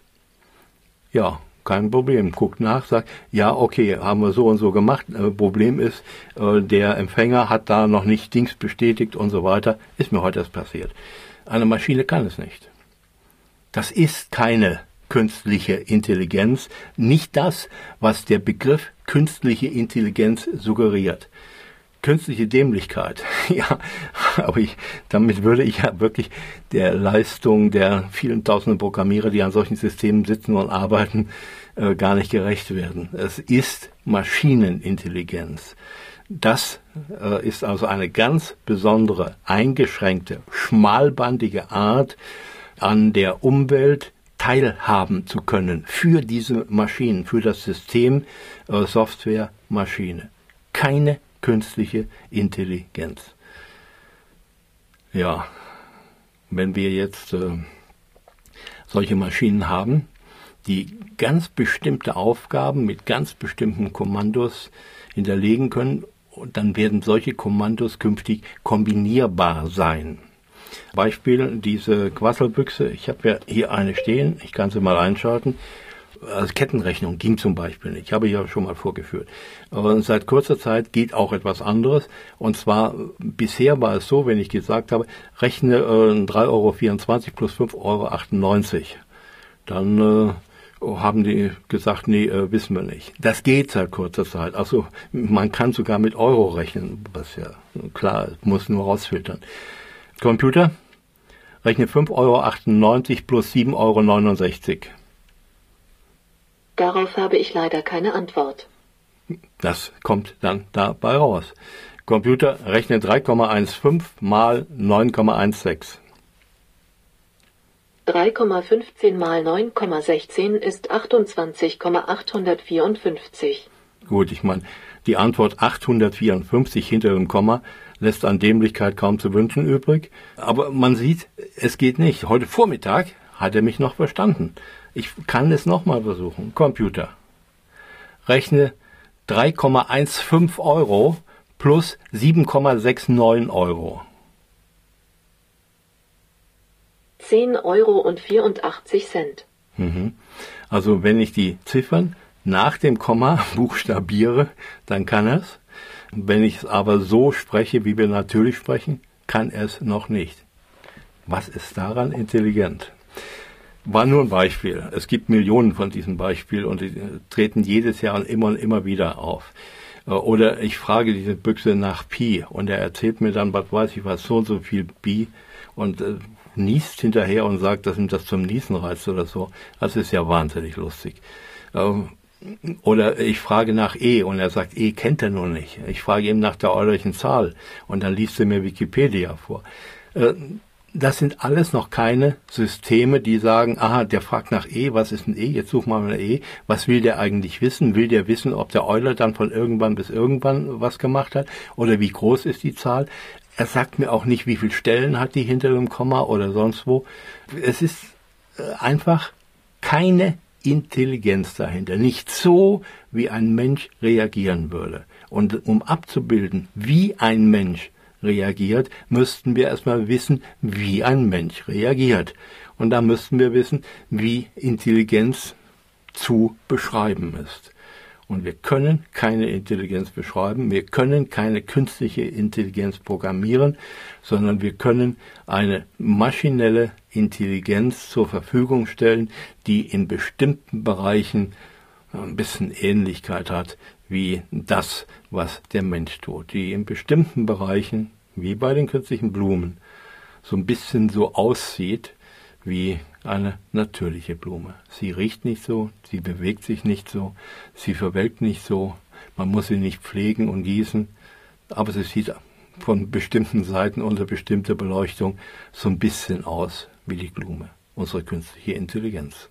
Ja, kein Problem. Guckt nach, sagt, ja, okay, haben wir so und so gemacht. Äh, Problem ist, äh, der Empfänger hat da noch nicht Dings bestätigt und so weiter. Ist mir heute erst passiert. Eine Maschine kann es nicht. Das ist keine künstliche Intelligenz, nicht das, was der Begriff künstliche Intelligenz suggeriert. Künstliche Dämlichkeit, ja, aber ich, damit würde ich ja wirklich der Leistung der vielen tausenden Programmierer, die an solchen Systemen sitzen und arbeiten, äh, gar nicht gerecht werden. Es ist Maschinenintelligenz. Das äh, ist also eine ganz besondere, eingeschränkte, schmalbandige Art, an der Umwelt teilhaben zu können für diese Maschinen, für das System äh, Software Maschine. Keine künstliche Intelligenz. Ja, wenn wir jetzt äh, solche Maschinen haben, die ganz bestimmte Aufgaben mit ganz bestimmten Kommandos hinterlegen können, und dann werden solche Kommandos künftig kombinierbar sein. Beispiel, diese Quasselbüchse, ich habe ja hier eine stehen, ich kann sie mal einschalten. Also Kettenrechnung ging zum Beispiel nicht, ich habe ja schon mal vorgeführt. Aber seit kurzer Zeit geht auch etwas anderes. Und zwar, bisher war es so, wenn ich gesagt habe, rechne äh, drei Euro vierundzwanzig plus fünf Euro achtundneunzig. Dann äh, haben die gesagt, nee, äh, wissen wir nicht. Das geht seit kurzer Zeit. Also man kann sogar mit Euro rechnen, was ja klar, muss nur rausfiltern. Computer, rechne fünf Euro achtundneunzig plus sieben Euro neunundsechzig. Darauf habe ich leider keine Antwort. Das kommt dann dabei raus. Computer, rechne drei Komma fünfzehn mal neun Komma sechzehn. drei Komma fünfzehn mal neun Komma sechzehn ist achtundzwanzig Komma achthundertvierundfünfzig. Gut, ich meine, die Antwort achthundertvierundfünfzig hinter dem Komma, lässt an Dämlichkeit kaum zu wünschen übrig. Aber man sieht, es geht nicht. Heute Vormittag hat er mich noch verstanden. Ich kann es nochmal versuchen. Computer. Rechne drei Komma fünfzehn Euro plus sieben Komma neunundsechzig Euro. zehn Euro und vierundachtzig Cent. Mhm. Also wenn ich die Ziffern nach dem Komma buchstabiere, dann kann er es. Wenn ich es aber so spreche, wie wir natürlich sprechen, kann er es noch nicht. Was ist daran intelligent? War nur ein Beispiel. Es gibt Millionen von diesen Beispielen und die treten jedes Jahr und immer und immer wieder auf. Oder ich frage diese Büchse nach Pi und er erzählt mir dann, was weiß ich was, so und so viel Pi und äh, niest hinterher und sagt, dass ihm das zum Niesen reizt oder so. Das ist ja wahnsinnig lustig. Ähm, Oder ich frage nach E und er sagt, E kennt er nur nicht. Ich frage ihm nach der eulerlichen Zahl und dann liest er mir Wikipedia vor. Das sind alles noch keine Systeme, die sagen, aha, der fragt nach E, was ist ein E? Jetzt suchen wir mal ein E. Was will der eigentlich wissen? Will der wissen, ob der Euler dann von irgendwann bis irgendwann was gemacht hat? Oder wie groß ist die Zahl? Er sagt mir auch nicht, wie viele Stellen hat die hinter dem Komma oder sonst wo. Es ist einfach keine Intelligenz dahinter. Nicht so, wie ein Mensch reagieren würde. Und um abzubilden, wie ein Mensch reagiert, müssten wir erstmal wissen, wie ein Mensch reagiert. Und da müssten wir wissen, wie Intelligenz zu beschreiben ist. Und wir können keine Intelligenz beschreiben, wir können keine künstliche Intelligenz programmieren, sondern wir können eine maschinelle Intelligenz zur Verfügung stellen, die in bestimmten Bereichen ein bisschen Ähnlichkeit hat wie das, was der Mensch tut, die in bestimmten Bereichen, wie bei den künstlichen Blumen, so ein bisschen so aussieht wie eine natürliche Blume. Sie riecht nicht so, sie bewegt sich nicht so, sie verwelkt nicht so, man muss sie nicht pflegen und gießen, aber sie sieht von bestimmten Seiten unter bestimmter Beleuchtung so ein bisschen aus wie die Blume, unsere künstliche Intelligenz.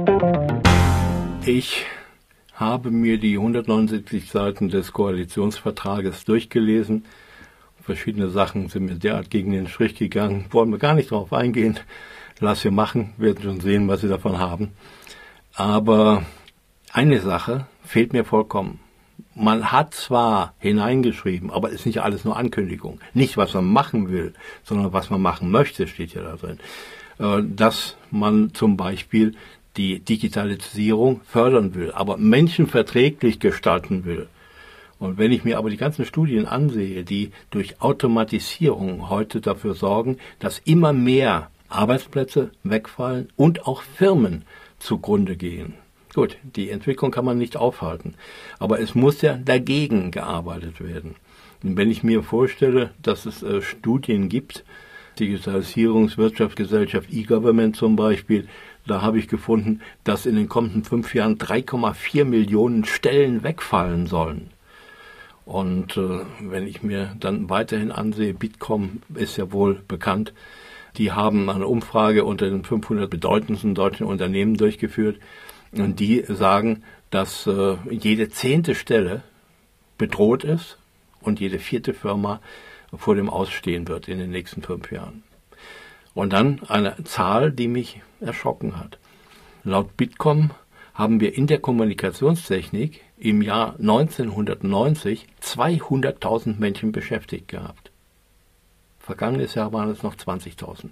Ich habe mir die hundertneunundsiebzig Seiten des Koalitionsvertrages durchgelesen. Verschiedene Sachen sind mir derart gegen den Strich gegangen, wollen wir gar nicht drauf eingehen. Lass wir machen, werden schon sehen, was sie davon haben. Aber eine Sache fehlt mir vollkommen. Man hat zwar hineingeschrieben, aber es ist nicht alles nur Ankündigung. Nicht, was man machen will, sondern was man machen möchte, steht ja da drin. Dass man zum Beispiel die Digitalisierung fördern will, aber menschenverträglich gestalten will. Und wenn ich mir aber die ganzen Studien ansehe, die durch Automatisierung heute dafür sorgen, dass immer mehr Arbeitsplätze wegfallen und auch Firmen zugrunde gehen. Gut, die Entwicklung kann man nicht aufhalten, aber es muss ja dagegen gearbeitet werden. Und wenn ich mir vorstelle, dass es äh, Studien gibt, Digitalisierungswirtschaftsgesellschaft E-Government zum Beispiel, da habe ich gefunden, dass in den kommenden fünf Jahren drei Komma vier Millionen Stellen wegfallen sollen. Und äh, wenn ich mir dann weiterhin ansehe, Bitkom ist ja wohl bekannt, die haben eine Umfrage unter den fünfhundert bedeutendsten deutschen Unternehmen durchgeführt und die sagen, dass äh, jede zehnte Stelle bedroht ist und jede vierte Firma vor dem Ausstehen wird in den nächsten fünf Jahren. Und dann eine Zahl, die mich erschrocken hat. Laut Bitkom haben wir in der Kommunikationstechnik im Jahr neunzehnhundertneunzig zweihunderttausend Menschen beschäftigt gehabt. Vergangenes Jahr waren es noch zwanzigtausend.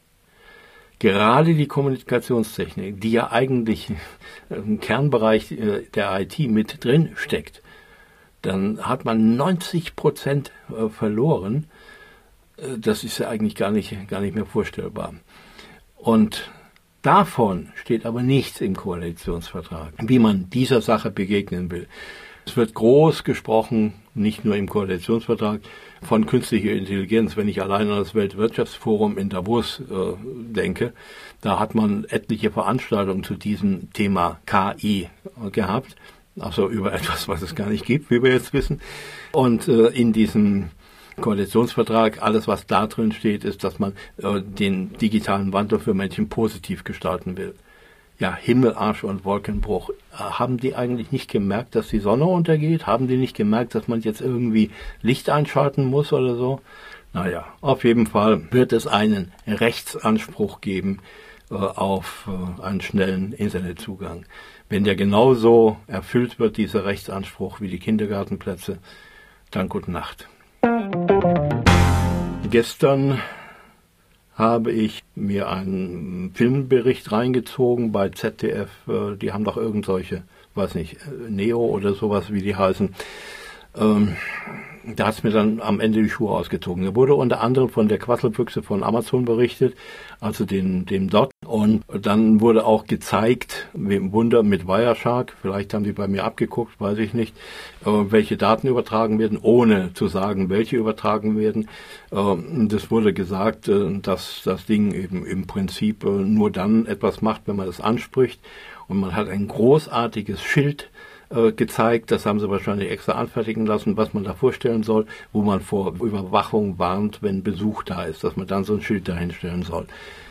Gerade die Kommunikationstechnik, die ja eigentlich im Kernbereich der I T mit drin steckt, dann hat man neunzig Prozent verloren. Das ist ja eigentlich gar nicht, gar nicht mehr vorstellbar. Und davon steht aber nichts im Koalitionsvertrag, wie man dieser Sache begegnen will. Es wird groß gesprochen, nicht nur im Koalitionsvertrag, von künstlicher Intelligenz. Wenn ich allein an das Weltwirtschaftsforum in Davos äh, denke, da hat man etliche Veranstaltungen zu diesem Thema K I gehabt, also über etwas, was es gar nicht gibt, wie wir jetzt wissen. Und äh, in diesem Koalitionsvertrag, alles was da drin steht, ist, dass man äh, den digitalen Wandel für Menschen positiv gestalten will. Ja, Himmel, Arsch und Wolkenbruch. Haben die eigentlich nicht gemerkt, dass die Sonne untergeht? Haben die nicht gemerkt, dass man jetzt irgendwie Licht einschalten muss oder so? Naja, auf jeden Fall wird es einen Rechtsanspruch geben äh, auf äh, einen schnellen Internetzugang. Wenn der genauso erfüllt wird, dieser Rechtsanspruch, wie die Kindergartenplätze, dann gute Nacht. Gestern habe ich mir einen Filmbericht reingezogen bei Z D F. Äh, die haben doch irgend solche, weiß nicht, Neo oder sowas, wie die heißen. Ähm, da hat es mir dann am Ende die Schuhe ausgezogen. Da wurde unter anderem von der Quasselbüchse von Amazon berichtet, also den, dem Dot. Und dann wurde auch gezeigt, wem Wunder mit Wireshark, vielleicht haben die bei mir abgeguckt, weiß ich nicht, äh, welche Daten übertragen werden, ohne zu sagen, welche übertragen werden. Äh, das wurde gesagt, äh, dass das Ding eben im Prinzip äh, nur dann etwas macht, wenn man es anspricht. Und man hat ein großartiges Schild gezeigt, das haben sie wahrscheinlich extra anfertigen lassen, was man da vorstellen soll, wo man vor Überwachung warnt, wenn Besuch da ist, dass man dann so ein Schild dahinstellen soll.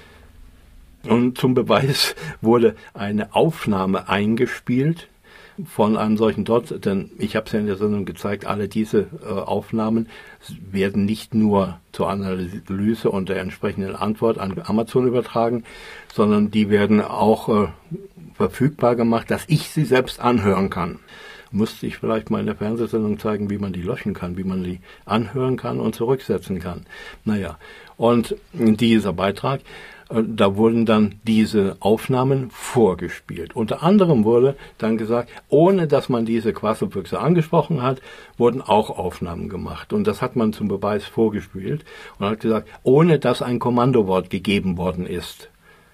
Und zum Beweis wurde eine Aufnahme eingespielt von einem solchen Dot, denn ich habe es ja in der Sendung gezeigt, alle diese äh, Aufnahmen werden nicht nur zur Analyse und der entsprechenden Antwort an Amazon übertragen, sondern die werden auch äh, verfügbar gemacht, dass ich sie selbst anhören kann. Musste ich vielleicht mal in der Fernsehsendung zeigen, wie man die löschen kann, wie man die anhören kann und zurücksetzen kann. Naja, und dieser Beitrag, da wurden dann diese Aufnahmen vorgespielt. Unter anderem wurde dann gesagt, ohne dass man diese Quasselbüchse angesprochen hat, wurden auch Aufnahmen gemacht. Und das hat man zum Beweis vorgespielt und hat gesagt, ohne dass ein Kommandowort gegeben worden ist.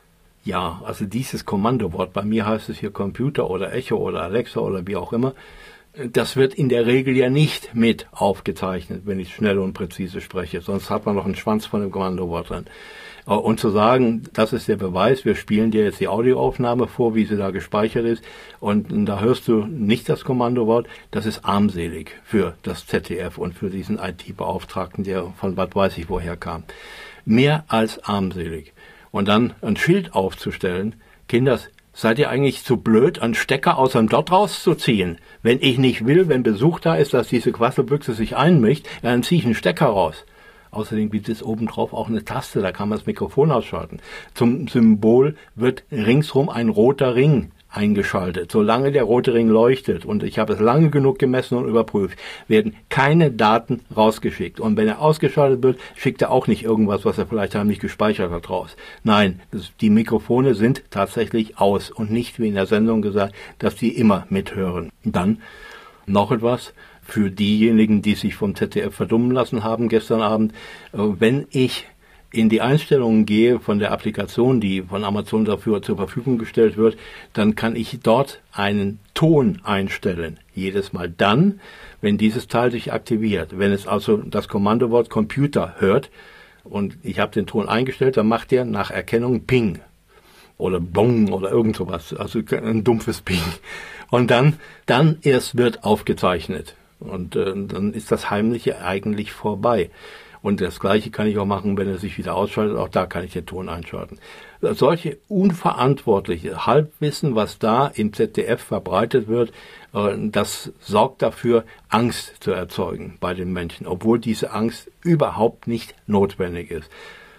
Ja, also dieses Kommandowort, bei mir heißt es hier Computer oder Echo oder Alexa oder wie auch immer, das wird in der Regel ja nicht mit aufgezeichnet, wenn ich schnell und präzise spreche, sonst hat man noch einen Schwanz von dem Kommandowort drin. Und zu sagen, das ist der Beweis, wir spielen dir jetzt die Audioaufnahme vor, wie sie da gespeichert ist, und da hörst du nicht das Kommandowort, das ist armselig für das Z D F und für diesen I T-Beauftragten, der von was weiß ich woher kam. Mehr als armselig. Und dann ein Schild aufzustellen, Kinders, seid ihr eigentlich zu blöd, einen Stecker aus einem Dot rauszuziehen? Wenn ich nicht will, wenn Besuch da ist, dass diese Quasselbüchse sich einmischt, dann ziehe ich einen Stecker raus. Außerdem gibt es obendrauf auch eine Taste, da kann man das Mikrofon ausschalten. Zum Symbol wird ringsrum ein roter Ring eingeschaltet. Solange der rote Ring leuchtet, und ich habe es lange genug gemessen und überprüft, werden keine Daten rausgeschickt. Und wenn er ausgeschaltet wird, schickt er auch nicht irgendwas, was er vielleicht heimlich gespeichert hat, raus. Nein, das, die Mikrofone sind tatsächlich aus und nicht wie in der Sendung gesagt, dass die immer mithören. Und dann noch etwas für diejenigen, die sich vom Z D F verdummen lassen haben gestern Abend. Wenn ich in die Einstellungen gehe von der Applikation, die von Amazon dafür zur Verfügung gestellt wird, dann kann ich dort einen Ton einstellen. Jedes Mal dann, wenn dieses Teil sich aktiviert. Wenn es also das Kommandowort Computer hört und ich habe den Ton eingestellt, dann macht er nach Erkennung Ping oder Bong oder irgend sowas, also ein dumpfes Ping. Und dann, dann erst wird aufgezeichnet. Und äh, dann ist das Heimliche eigentlich vorbei. Und das Gleiche kann ich auch machen, wenn er sich wieder ausschaltet. Auch da kann ich den Ton einschalten. Solche unverantwortliche Halbwissen, was da im Z D F verbreitet wird, äh, das sorgt dafür, Angst zu erzeugen bei den Menschen, obwohl diese Angst überhaupt nicht notwendig ist.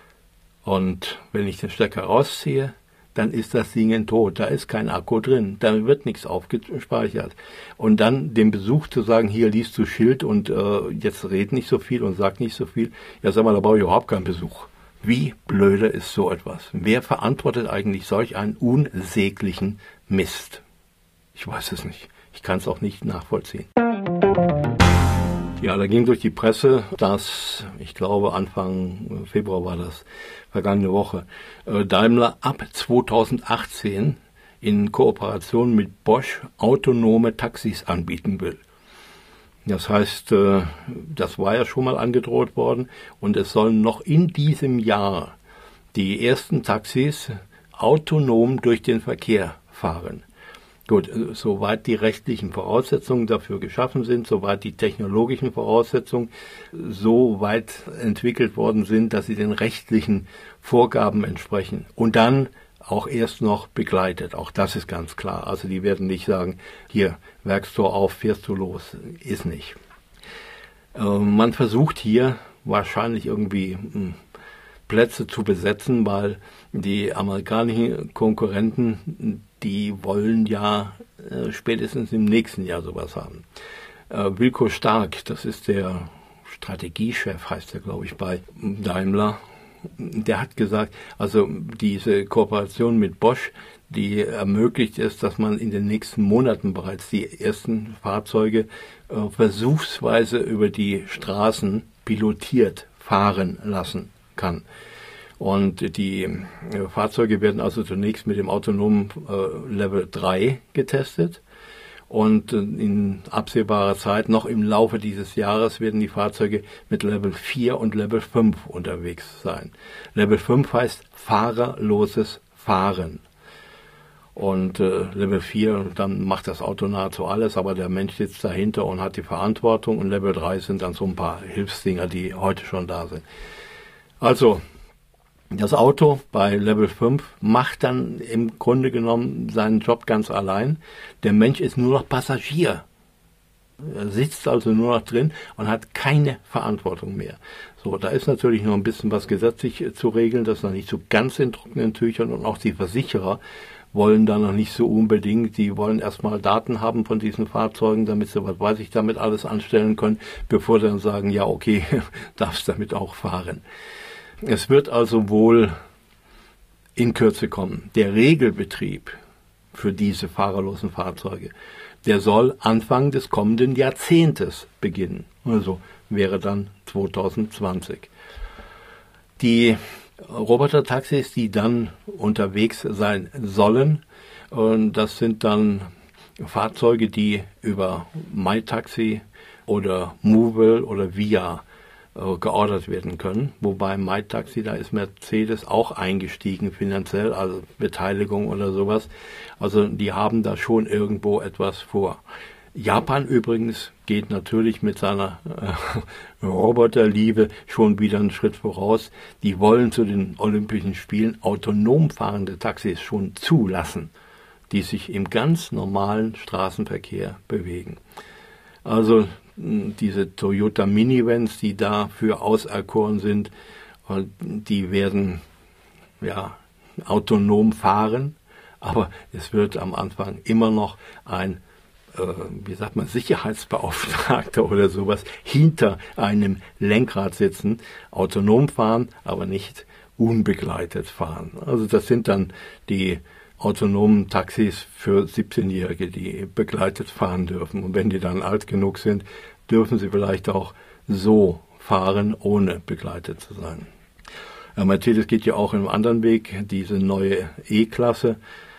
Und wenn ich den Stecker rausziehe, dann ist das Ding tot, da ist kein Akku drin, da wird nichts aufgespeichert. Und dann dem Besuch zu sagen, hier liest du Schild und äh, jetzt red nicht so viel und sag nicht so viel, ja sag mal, da brauche ich überhaupt keinen Besuch. Wie blöde ist so etwas? Wer verantwortet eigentlich solch einen unsäglichen Mist? Ich weiß es nicht. Ich kann es auch nicht nachvollziehen. Ja, da ging durch die Presse, dass, ich glaube Anfang Februar war das, vergangene Woche, Daimler ab zweitausendachtzehn in Kooperation mit Bosch autonome Taxis anbieten will. Das heißt, das war ja schon mal angedroht worden und es sollen noch in diesem Jahr die ersten Taxis autonom durch den Verkehr fahren. Gut, soweit die rechtlichen Voraussetzungen dafür geschaffen sind, soweit die technologischen Voraussetzungen so weit entwickelt worden sind, dass sie den rechtlichen Vorgaben entsprechen. Und dann auch erst noch begleitet. Auch das ist ganz klar. Also die werden nicht sagen, hier, Werkstor auf, fährst du los. Ist nicht. Äh, man versucht hier wahrscheinlich irgendwie mh, Plätze zu besetzen, weil die amerikanischen Konkurrenten, die wollen ja äh, spätestens im nächsten Jahr sowas haben. Äh, Wilko Stark, das ist der Strategiechef, heißt er, glaube ich, bei Daimler, der hat gesagt, also diese Kooperation mit Bosch, die ermöglicht es, dass man in den nächsten Monaten bereits die ersten Fahrzeuge äh, versuchsweise über die Straßen pilotiert fahren lassen kann. Und die äh, Fahrzeuge werden also zunächst mit dem autonomen äh, Level drei getestet. Und in absehbarer Zeit, noch im Laufe dieses Jahres, werden die Fahrzeuge mit Level vier und Level fünf unterwegs sein. Level fünf heißt fahrerloses Fahren. Und äh, Level vier, dann macht das Auto nahezu alles, aber der Mensch sitzt dahinter und hat die Verantwortung. Und Level drei sind dann so ein paar Hilfsdinger, die heute schon da sind. Also, das Auto bei Level fünf macht dann im Grunde genommen seinen Job ganz allein. Der Mensch ist nur noch Passagier. Er sitzt also nur noch drin und hat keine Verantwortung mehr. So, da ist natürlich noch ein bisschen was gesetzlich zu regeln, das ist noch nicht so ganz in trockenen Tüchern, und auch die Versicherer wollen da noch nicht so unbedingt. Die wollen erstmal Daten haben von diesen Fahrzeugen, damit sie, was weiß ich, damit alles anstellen können, bevor sie dann sagen, ja okay, darfst damit auch fahren. Es wird also wohl in Kürze kommen. Der Regelbetrieb für diese fahrerlosen Fahrzeuge, der soll Anfang des kommenden Jahrzehntes beginnen. Also wäre dann zwanzig zwanzig. Die Robotertaxis, die dann unterwegs sein sollen, und das sind dann Fahrzeuge, die über MyTaxi oder Movil oder Via geordert werden können, wobei MyTaxi, da ist Mercedes auch eingestiegen finanziell, also Beteiligung oder sowas. Also die haben da schon irgendwo etwas vor. Japan übrigens geht natürlich mit seiner äh, Roboterliebe schon wieder einen Schritt voraus. Die wollen zu den Olympischen Spielen autonom fahrende Taxis schon zulassen, die sich im ganz normalen Straßenverkehr bewegen. Also diese Toyota Minivans, die dafür auserkoren sind, die werden ja autonom fahren, aber es wird am Anfang immer noch ein, äh, wie sagt man, Sicherheitsbeauftragter oder sowas hinter einem Lenkrad sitzen, autonom fahren, aber nicht unbegleitet fahren. Also das sind dann die autonomen Taxis für siebzehnjährige, die begleitet fahren dürfen. Und wenn die dann alt genug sind, dürfen sie vielleicht auch so fahren, ohne begleitet zu sein. Ja, Mercedes geht ja auch in einem anderen Weg, diese neue E-Klasse.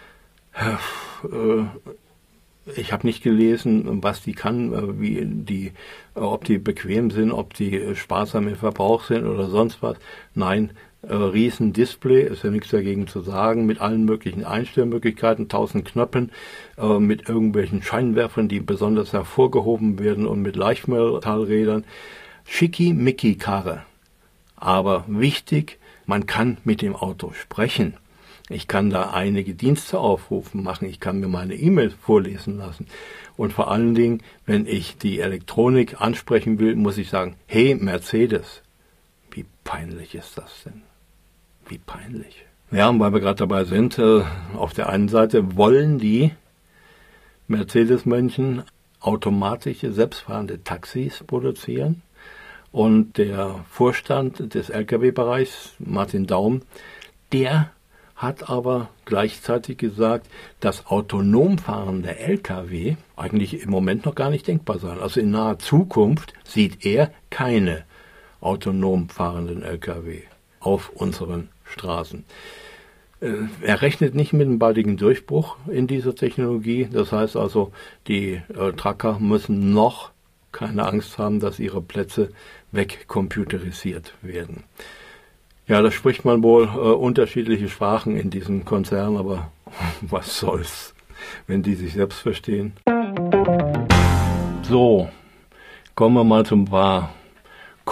Ich habe nicht gelesen, was die kann, wie die, ob die bequem sind, ob die sparsam im Verbrauch sind oder sonst was. Nein, äh, riesen Display, ist ja nichts dagegen zu sagen, mit allen möglichen Einstellmöglichkeiten, tausend Knöpfen, äh, mit irgendwelchen Scheinwerfern, die besonders hervorgehoben werden, und mit Leichtmetallrädern. Schickimicki-Karre. Aber wichtig, man kann mit dem Auto sprechen. Ich kann da einige Dienste aufrufen machen, ich kann mir meine E-Mails vorlesen lassen. Und vor allen Dingen, wenn ich die Elektronik ansprechen will, muss ich sagen, hey Mercedes, wie peinlich ist das denn? Wie peinlich. Ja, und weil wir gerade dabei sind, äh, auf der einen Seite wollen die Mercedes-Mönchen automatische, selbstfahrende Taxis produzieren. Und der Vorstand des L K W-Bereichs, Martin Daum, der hat aber gleichzeitig gesagt, dass autonom fahrende L K W eigentlich im Moment noch gar nicht denkbar sein. Also in naher Zukunft sieht er keine autonom fahrenden L K W auf unseren Straßen. Er rechnet nicht mit einem baldigen Durchbruch in dieser Technologie. Das heißt also, die äh, Trucker müssen noch keine Angst haben, dass ihre Plätze wegcomputerisiert werden. Ja, da spricht man wohl äh, unterschiedliche Sprachen in diesem Konzern, aber was soll's, wenn die sich selbst verstehen. So, kommen wir mal zu ein paar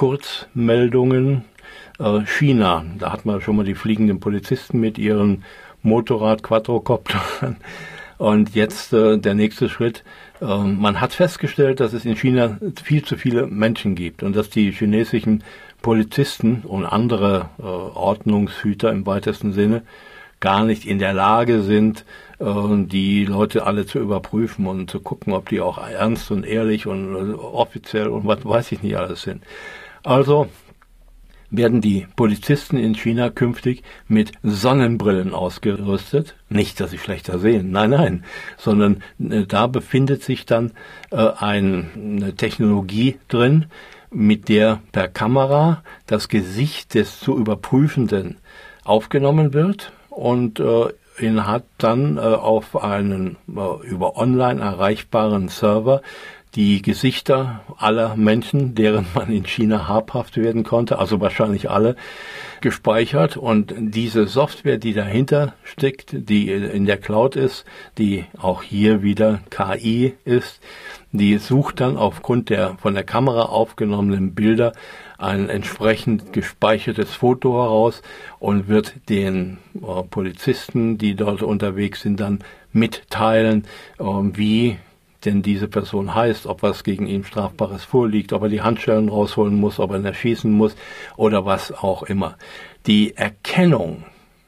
Kurzmeldungen. Äh, China, da hat man schon mal die fliegenden Polizisten mit ihren Motorrad, Quadrocoptern. Und jetzt äh, der nächste Schritt. Äh, man hat festgestellt, dass es in China viel zu viele Menschen gibt und dass die chinesischen Polizisten und andere äh, Ordnungshüter im weitesten Sinne gar nicht in der Lage sind, äh, die Leute alle zu überprüfen und zu gucken, ob die auch ernst und ehrlich und äh, offiziell und was weiß ich nicht alles sind. Also werden die Polizisten in China künftig mit Sonnenbrillen ausgerüstet. Nicht, dass sie schlechter sehen, nein, nein, sondern äh, da befindet sich dann äh, ein, eine Technologie drin, mit der per Kamera das Gesicht des zu Überprüfenden aufgenommen wird und äh, ihn hat dann äh, auf einen äh, über online erreichbaren Server die Gesichter aller Menschen, deren man in China habhaft werden konnte, also wahrscheinlich alle, gespeichert. Und diese Software, die dahinter steckt, die in der Cloud ist, die auch hier wieder K I ist, die sucht dann aufgrund der von der Kamera aufgenommenen Bilder ein entsprechend gespeichertes Foto heraus und wird den äh, Polizisten, die dort unterwegs sind, dann mitteilen, äh, wie denn diese Person heißt, ob was gegen ihn Strafbares vorliegt, ob er die Handschellen rausholen muss, ob er ihn erschießen muss oder was auch immer. Die Erkennung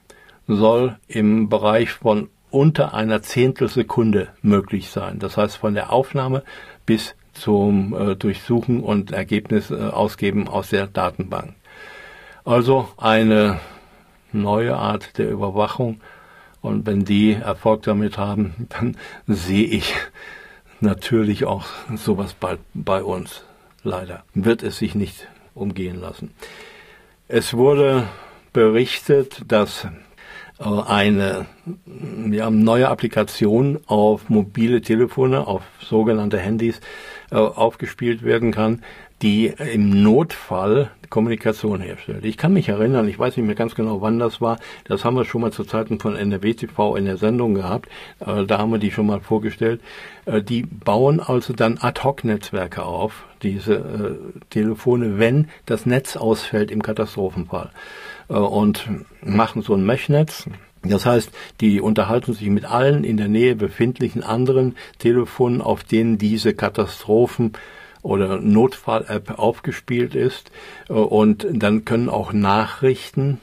soll im Bereich von unter einer Zehntelsekunde möglich sein. Das heißt von der Aufnahme bis zum äh, Durchsuchen und Ergebnis äh, ausgeben aus der Datenbank. Also eine neue Art der Überwachung. Und wenn die Erfolg damit haben, dann sehe ich natürlich auch sowas bald bei uns. Leider wird es sich nicht umgehen lassen. Es wurde berichtet, dass äh, eine ja, neue Applikation auf mobile Telefone, auf sogenannte Handys äh, aufgespielt werden kann, die im Notfall Kommunikation herstellt. Ich kann mich erinnern, ich weiß nicht mehr ganz genau, wann das war, das haben wir schon mal zu Zeiten von N R W T V in der Sendung gehabt, äh, da haben wir die schon mal vorgestellt. Äh, die bauen also dann Ad-Hoc-Netzwerke auf, diese äh, Telefone, wenn das Netz ausfällt im Katastrophenfall. Äh, und machen so ein Mesh-Netz. Das heißt, die unterhalten sich mit allen in der Nähe befindlichen anderen Telefonen, auf denen diese Katastrophen oder Notfall-App aufgespielt ist, und dann können auch Nachrichten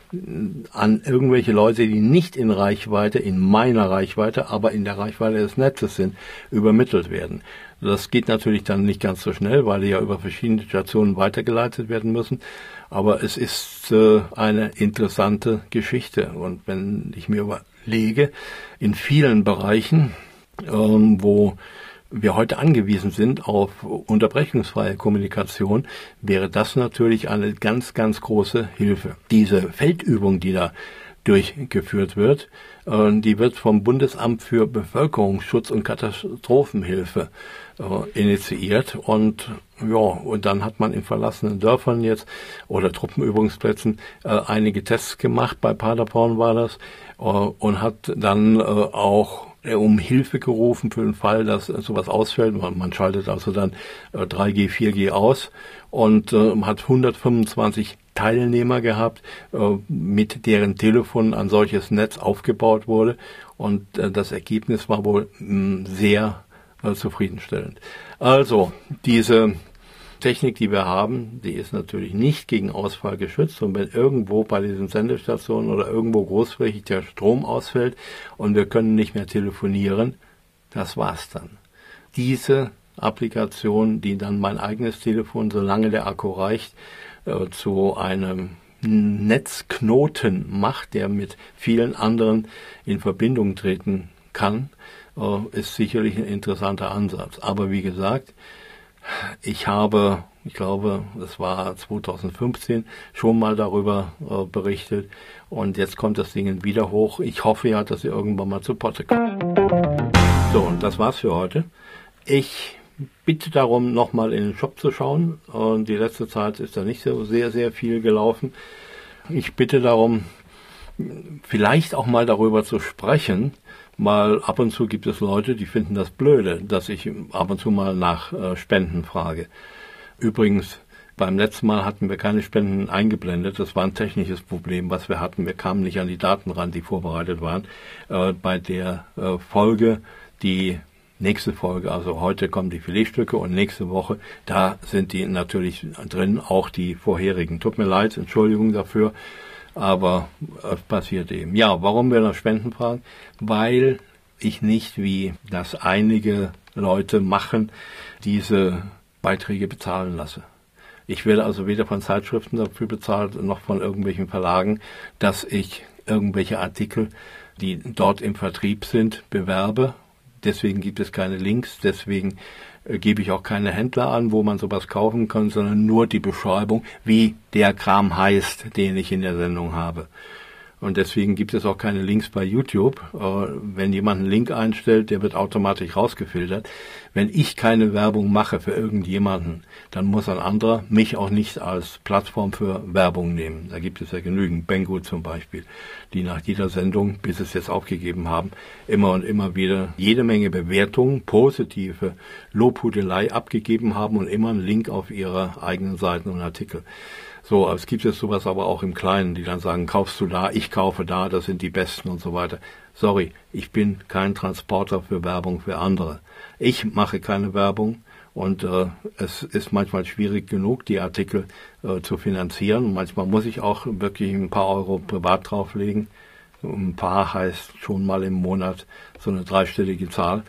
an irgendwelche Leute, die nicht in Reichweite, in meiner Reichweite, aber in der Reichweite des Netzes sind, übermittelt werden. Das geht natürlich dann nicht ganz so schnell, weil die ja über verschiedene Stationen weitergeleitet werden müssen, aber es ist äh, eine interessante Geschichte. Und wenn ich mir überlege, in vielen Bereichen, ähm, wo wir heute angewiesen sind auf unterbrechungsfreie Kommunikation, wäre das natürlich eine ganz, ganz große Hilfe. Diese Feldübung, die da durchgeführt wird, äh, die wird vom Bundesamt für Bevölkerungsschutz und Katastrophenhilfe äh, initiiert. Und ja, und dann hat man in verlassenen Dörfern jetzt oder Truppenübungsplätzen äh, einige Tests gemacht, bei Paderborn war das, äh, und hat dann äh, auch um Hilfe gerufen für den Fall, dass sowas ausfällt. Man, man schaltet also dann äh, drei G, vier G aus und äh, hat hundertfünfundzwanzig Teilnehmer gehabt, äh, mit deren Telefon ein solches Netz aufgebaut wurde, und äh, das Ergebnis war wohl mh, sehr äh, zufriedenstellend. Also diese Technik, die wir haben, die ist natürlich nicht gegen Ausfall geschützt, und wenn irgendwo bei diesen Sendestationen oder irgendwo großflächig der Strom ausfällt und wir können nicht mehr telefonieren, das war's dann. Diese Applikation, die dann mein eigenes Telefon, solange der Akku reicht, äh, zu einem Netzknoten macht, der mit vielen anderen in Verbindung treten kann, äh, ist sicherlich ein interessanter Ansatz. Aber wie gesagt, ich habe, ich glaube, das war zweitausendfünfzehn, schon mal darüber äh, berichtet, und jetzt kommt das Ding wieder hoch. Ich hoffe ja, dass ihr irgendwann mal zu Potte kommt. So, und das war's für heute. Ich bitte darum, nochmal in den Shop zu schauen, und die letzte Zeit ist da nicht so sehr, sehr viel gelaufen. Ich bitte darum, vielleicht auch mal darüber zu sprechen, weil ab und zu gibt es Leute, die finden das blöde, dass ich ab und zu mal nach äh, Spenden frage. Übrigens, Beim letzten Mal hatten wir keine Spenden eingeblendet. Das war ein technisches Problem, was wir hatten. Wir kamen nicht an die Daten ran, die vorbereitet waren. Äh, bei der äh, Folge, die nächste Folge, also heute kommen die Filetstücke und nächste Woche, da sind die natürlich drin, auch die vorherigen. Tut mir leid, Entschuldigung dafür, aber es passiert eben. Ja, warum wir nach Spenden fragen? Weil ich nicht, wie das einige Leute machen, diese Beiträge bezahlen lasse. Ich werde also weder von Zeitschriften dafür bezahlt, noch von irgendwelchen Verlagen, dass ich irgendwelche Artikel, die dort im Vertrieb sind, bewerbe. Deswegen gibt es keine Links, deswegen äh, gebe ich auch keine Händler an, wo man sowas kaufen kann, sondern nur die Beschreibung, wie der Kram heißt, den ich in der Sendung habe. Und deswegen gibt es auch keine Links bei YouTube. Wenn jemand einen Link einstellt, der wird automatisch rausgefiltert. Wenn ich keine Werbung mache für irgendjemanden, dann muss ein anderer mich auch nicht als Plattform für Werbung nehmen. Da gibt es ja genügend, Banggood zum Beispiel, die nach jeder Sendung, bis es jetzt aufgegeben haben, immer und immer wieder jede Menge Bewertungen, positive Lobhudelei abgegeben haben und immer einen Link auf ihre eigenen Seiten und Artikel. So, es gibt jetzt sowas aber auch im Kleinen, die dann sagen, kaufst du da, ich kaufe da, das sind die Besten und so weiter. Sorry, ich bin kein Transporter für Werbung für andere. Ich mache keine Werbung und äh, es ist manchmal schwierig genug, die Artikel äh, zu finanzieren. Und manchmal muss ich auch wirklich ein paar Euro privat drauflegen. Ein paar heißt schon mal im Monat so eine dreistellige Zahl.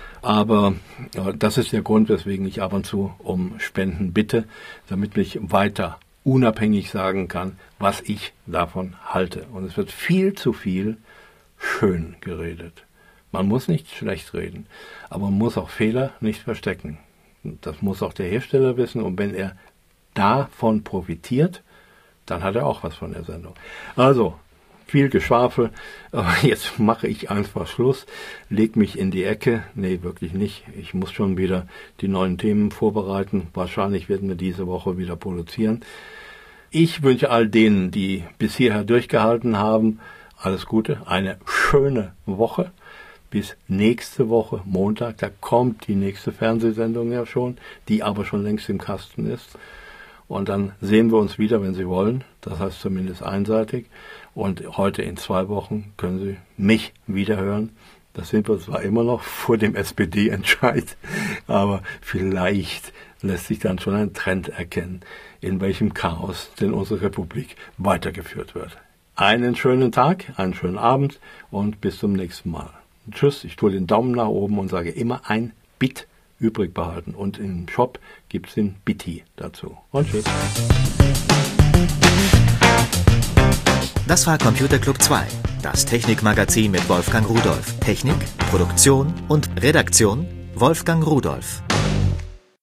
Aber äh, das ist der Grund, weswegen ich ab und zu um Spenden bitte, damit mich weiter unabhängig sagen kann, was ich davon halte. Und es wird viel zu viel schön geredet. Man muss nicht schlecht reden, aber man muss auch Fehler nicht verstecken. Das muss auch der Hersteller wissen. Und wenn er davon profitiert, dann hat er auch was von der Sendung. Also, viel Geschwafel. Aber jetzt mache ich einfach Schluss, leg mich in die Ecke. Nee, wirklich nicht. Ich muss schon wieder die neuen Themen vorbereiten. Wahrscheinlich werden wir diese Woche wieder produzieren. Ich wünsche all denen, die bis hierher durchgehalten haben, alles Gute, eine schöne Woche. Bis nächste Woche, Montag, da kommt die nächste Fernsehsendung ja schon, die aber schon längst im Kasten ist. Und dann sehen wir uns wieder, wenn Sie wollen. Das heißt zumindest einseitig. Und heute in zwei Wochen können Sie mich wieder hören. Das sind wir zwar immer noch vor dem S P D-Entscheid, aber vielleicht lässt sich dann schon ein Trend erkennen, in welchem Chaos denn unsere Republik weitergeführt wird. Einen schönen Tag, einen schönen Abend und bis zum nächsten Mal. Tschüss, ich tue den Daumen nach oben und sage immer ein Bit übrig behalten. Und im Shop gibt es den Bitti dazu. Und tschüss. Das war Computer Club zwei, das Technikmagazin mit Wolfgang Rudolph. Technik, Produktion und Redaktion Wolfgang Rudolph.